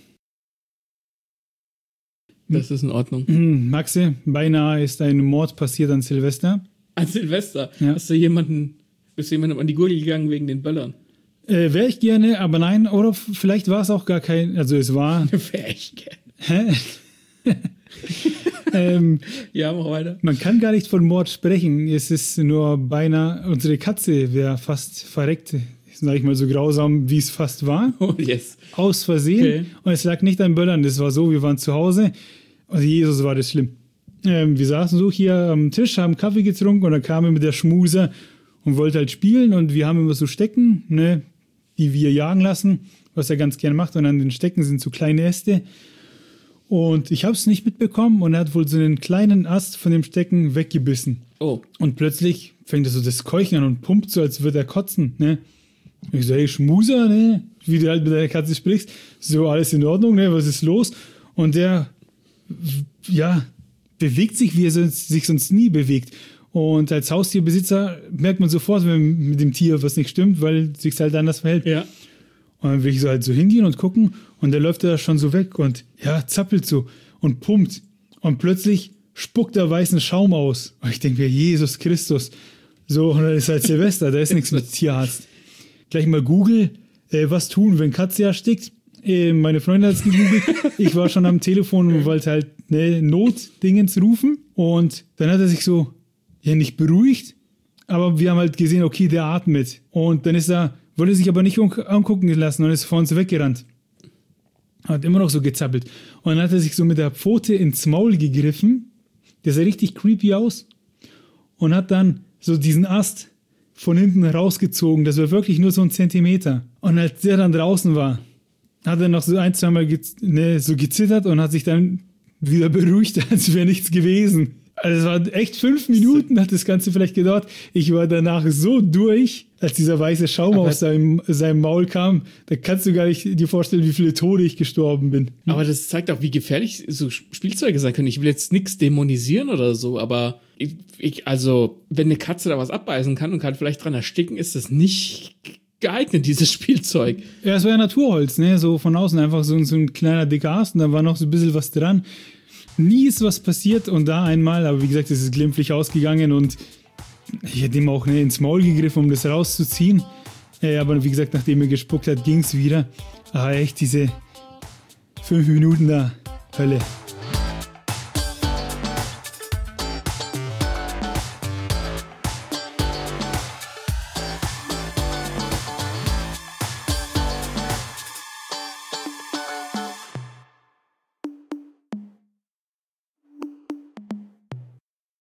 Das ist in Ordnung. Maxe, beinahe ist ein Mord passiert an Silvester. An Silvester? Ja. Bist du jemandem an die Gurgel gegangen wegen den Böllern? Wäre ich gerne, aber nein. Oder vielleicht war es auch gar kein... Also es war... Wäre ich gerne. Ja, mach weiter. Man kann gar nicht von Mord sprechen. Es ist nur beinahe... Unsere Katze wäre fast verreckt. Sag ich mal so grausam, wie es fast war. Oh, yes. Aus Versehen. Okay. Und es lag nicht an Böllern. Das war so, wir waren zu Hause. Also Jesus, war das schlimm. Wir saßen so hier am Tisch, haben Kaffee getrunken und dann kam immer der Schmuser und wollte halt spielen. Und wir haben immer so Stecken, ne, die wir jagen lassen, was er ganz gerne macht. Und an den Stecken sind so kleine Äste. Und ich habe es nicht mitbekommen und er hat wohl so einen kleinen Ast von dem Stecken weggebissen. Oh. Und plötzlich fängt er so das Keuchen an und pumpt so, als würde er kotzen, ne. Ich so, hey, Schmuser, ne? Wie du halt mit deiner Katze sprichst. So, alles in Ordnung, ne? Was ist los? Und der, ja, bewegt sich, wie er sich sonst nie bewegt. Und als Haustierbesitzer merkt man sofort, wenn mit dem Tier was nicht stimmt, weil es sich halt anders verhält. Ja. Und dann will ich so halt so hingehen und gucken und der läuft da schon so weg und ja, zappelt so und pumpt. Und plötzlich spuckt er weißen Schaum aus. Und ich denke mir, Jesus Christus. So, und dann ist halt Silvester, da ist nichts mit Tierarzt. Gleich mal Google, was tun, wenn Katze erstickt. Meine Freundin hat es gegoogelt. Ich war schon am Telefon und wollte halt Notdingens rufen. Und dann hat er sich so, ja, nicht beruhigt, aber wir haben halt gesehen, okay, der atmet. Und dann wollte sich aber nicht angucken lassen und ist vor uns weggerannt. Hat immer noch so gezappelt. Und dann hat er sich so mit der Pfote ins Maul gegriffen. Der sah richtig creepy aus. Und hat dann so diesen Ast von hinten rausgezogen. Das war wirklich nur so 1 Zentimeter. Und als der dann draußen war, hat er noch so 1-2 Mal so gezittert und hat sich dann wieder beruhigt, als wäre nichts gewesen. Also es war echt 5 Minuten, hat das Ganze vielleicht gedauert. Ich war danach so durch, als dieser weiße Schaum aus seinem Maul kam. Da kannst du gar nicht dir vorstellen, wie viele Tode ich gestorben bin. Aber das zeigt auch, wie gefährlich so Spielzeuge sein können. Ich will jetzt nichts dämonisieren oder so, aber also, wenn eine Katze da was abbeißen kann und kann vielleicht dran ersticken, ist das nicht geeignet, dieses Spielzeug. Ja, es war ja Naturholz, ne? So von außen einfach so ein kleiner dicker Ast und da war noch so ein bisschen was dran. Nie ist was passiert und da einmal, aber wie gesagt, es ist glimpflich ausgegangen und ich hätte ihm auch ins Maul gegriffen, um das rauszuziehen. Aber wie gesagt, nachdem er gespuckt hat, ging es wieder. Aber echt diese 5 Minuten da, Hölle.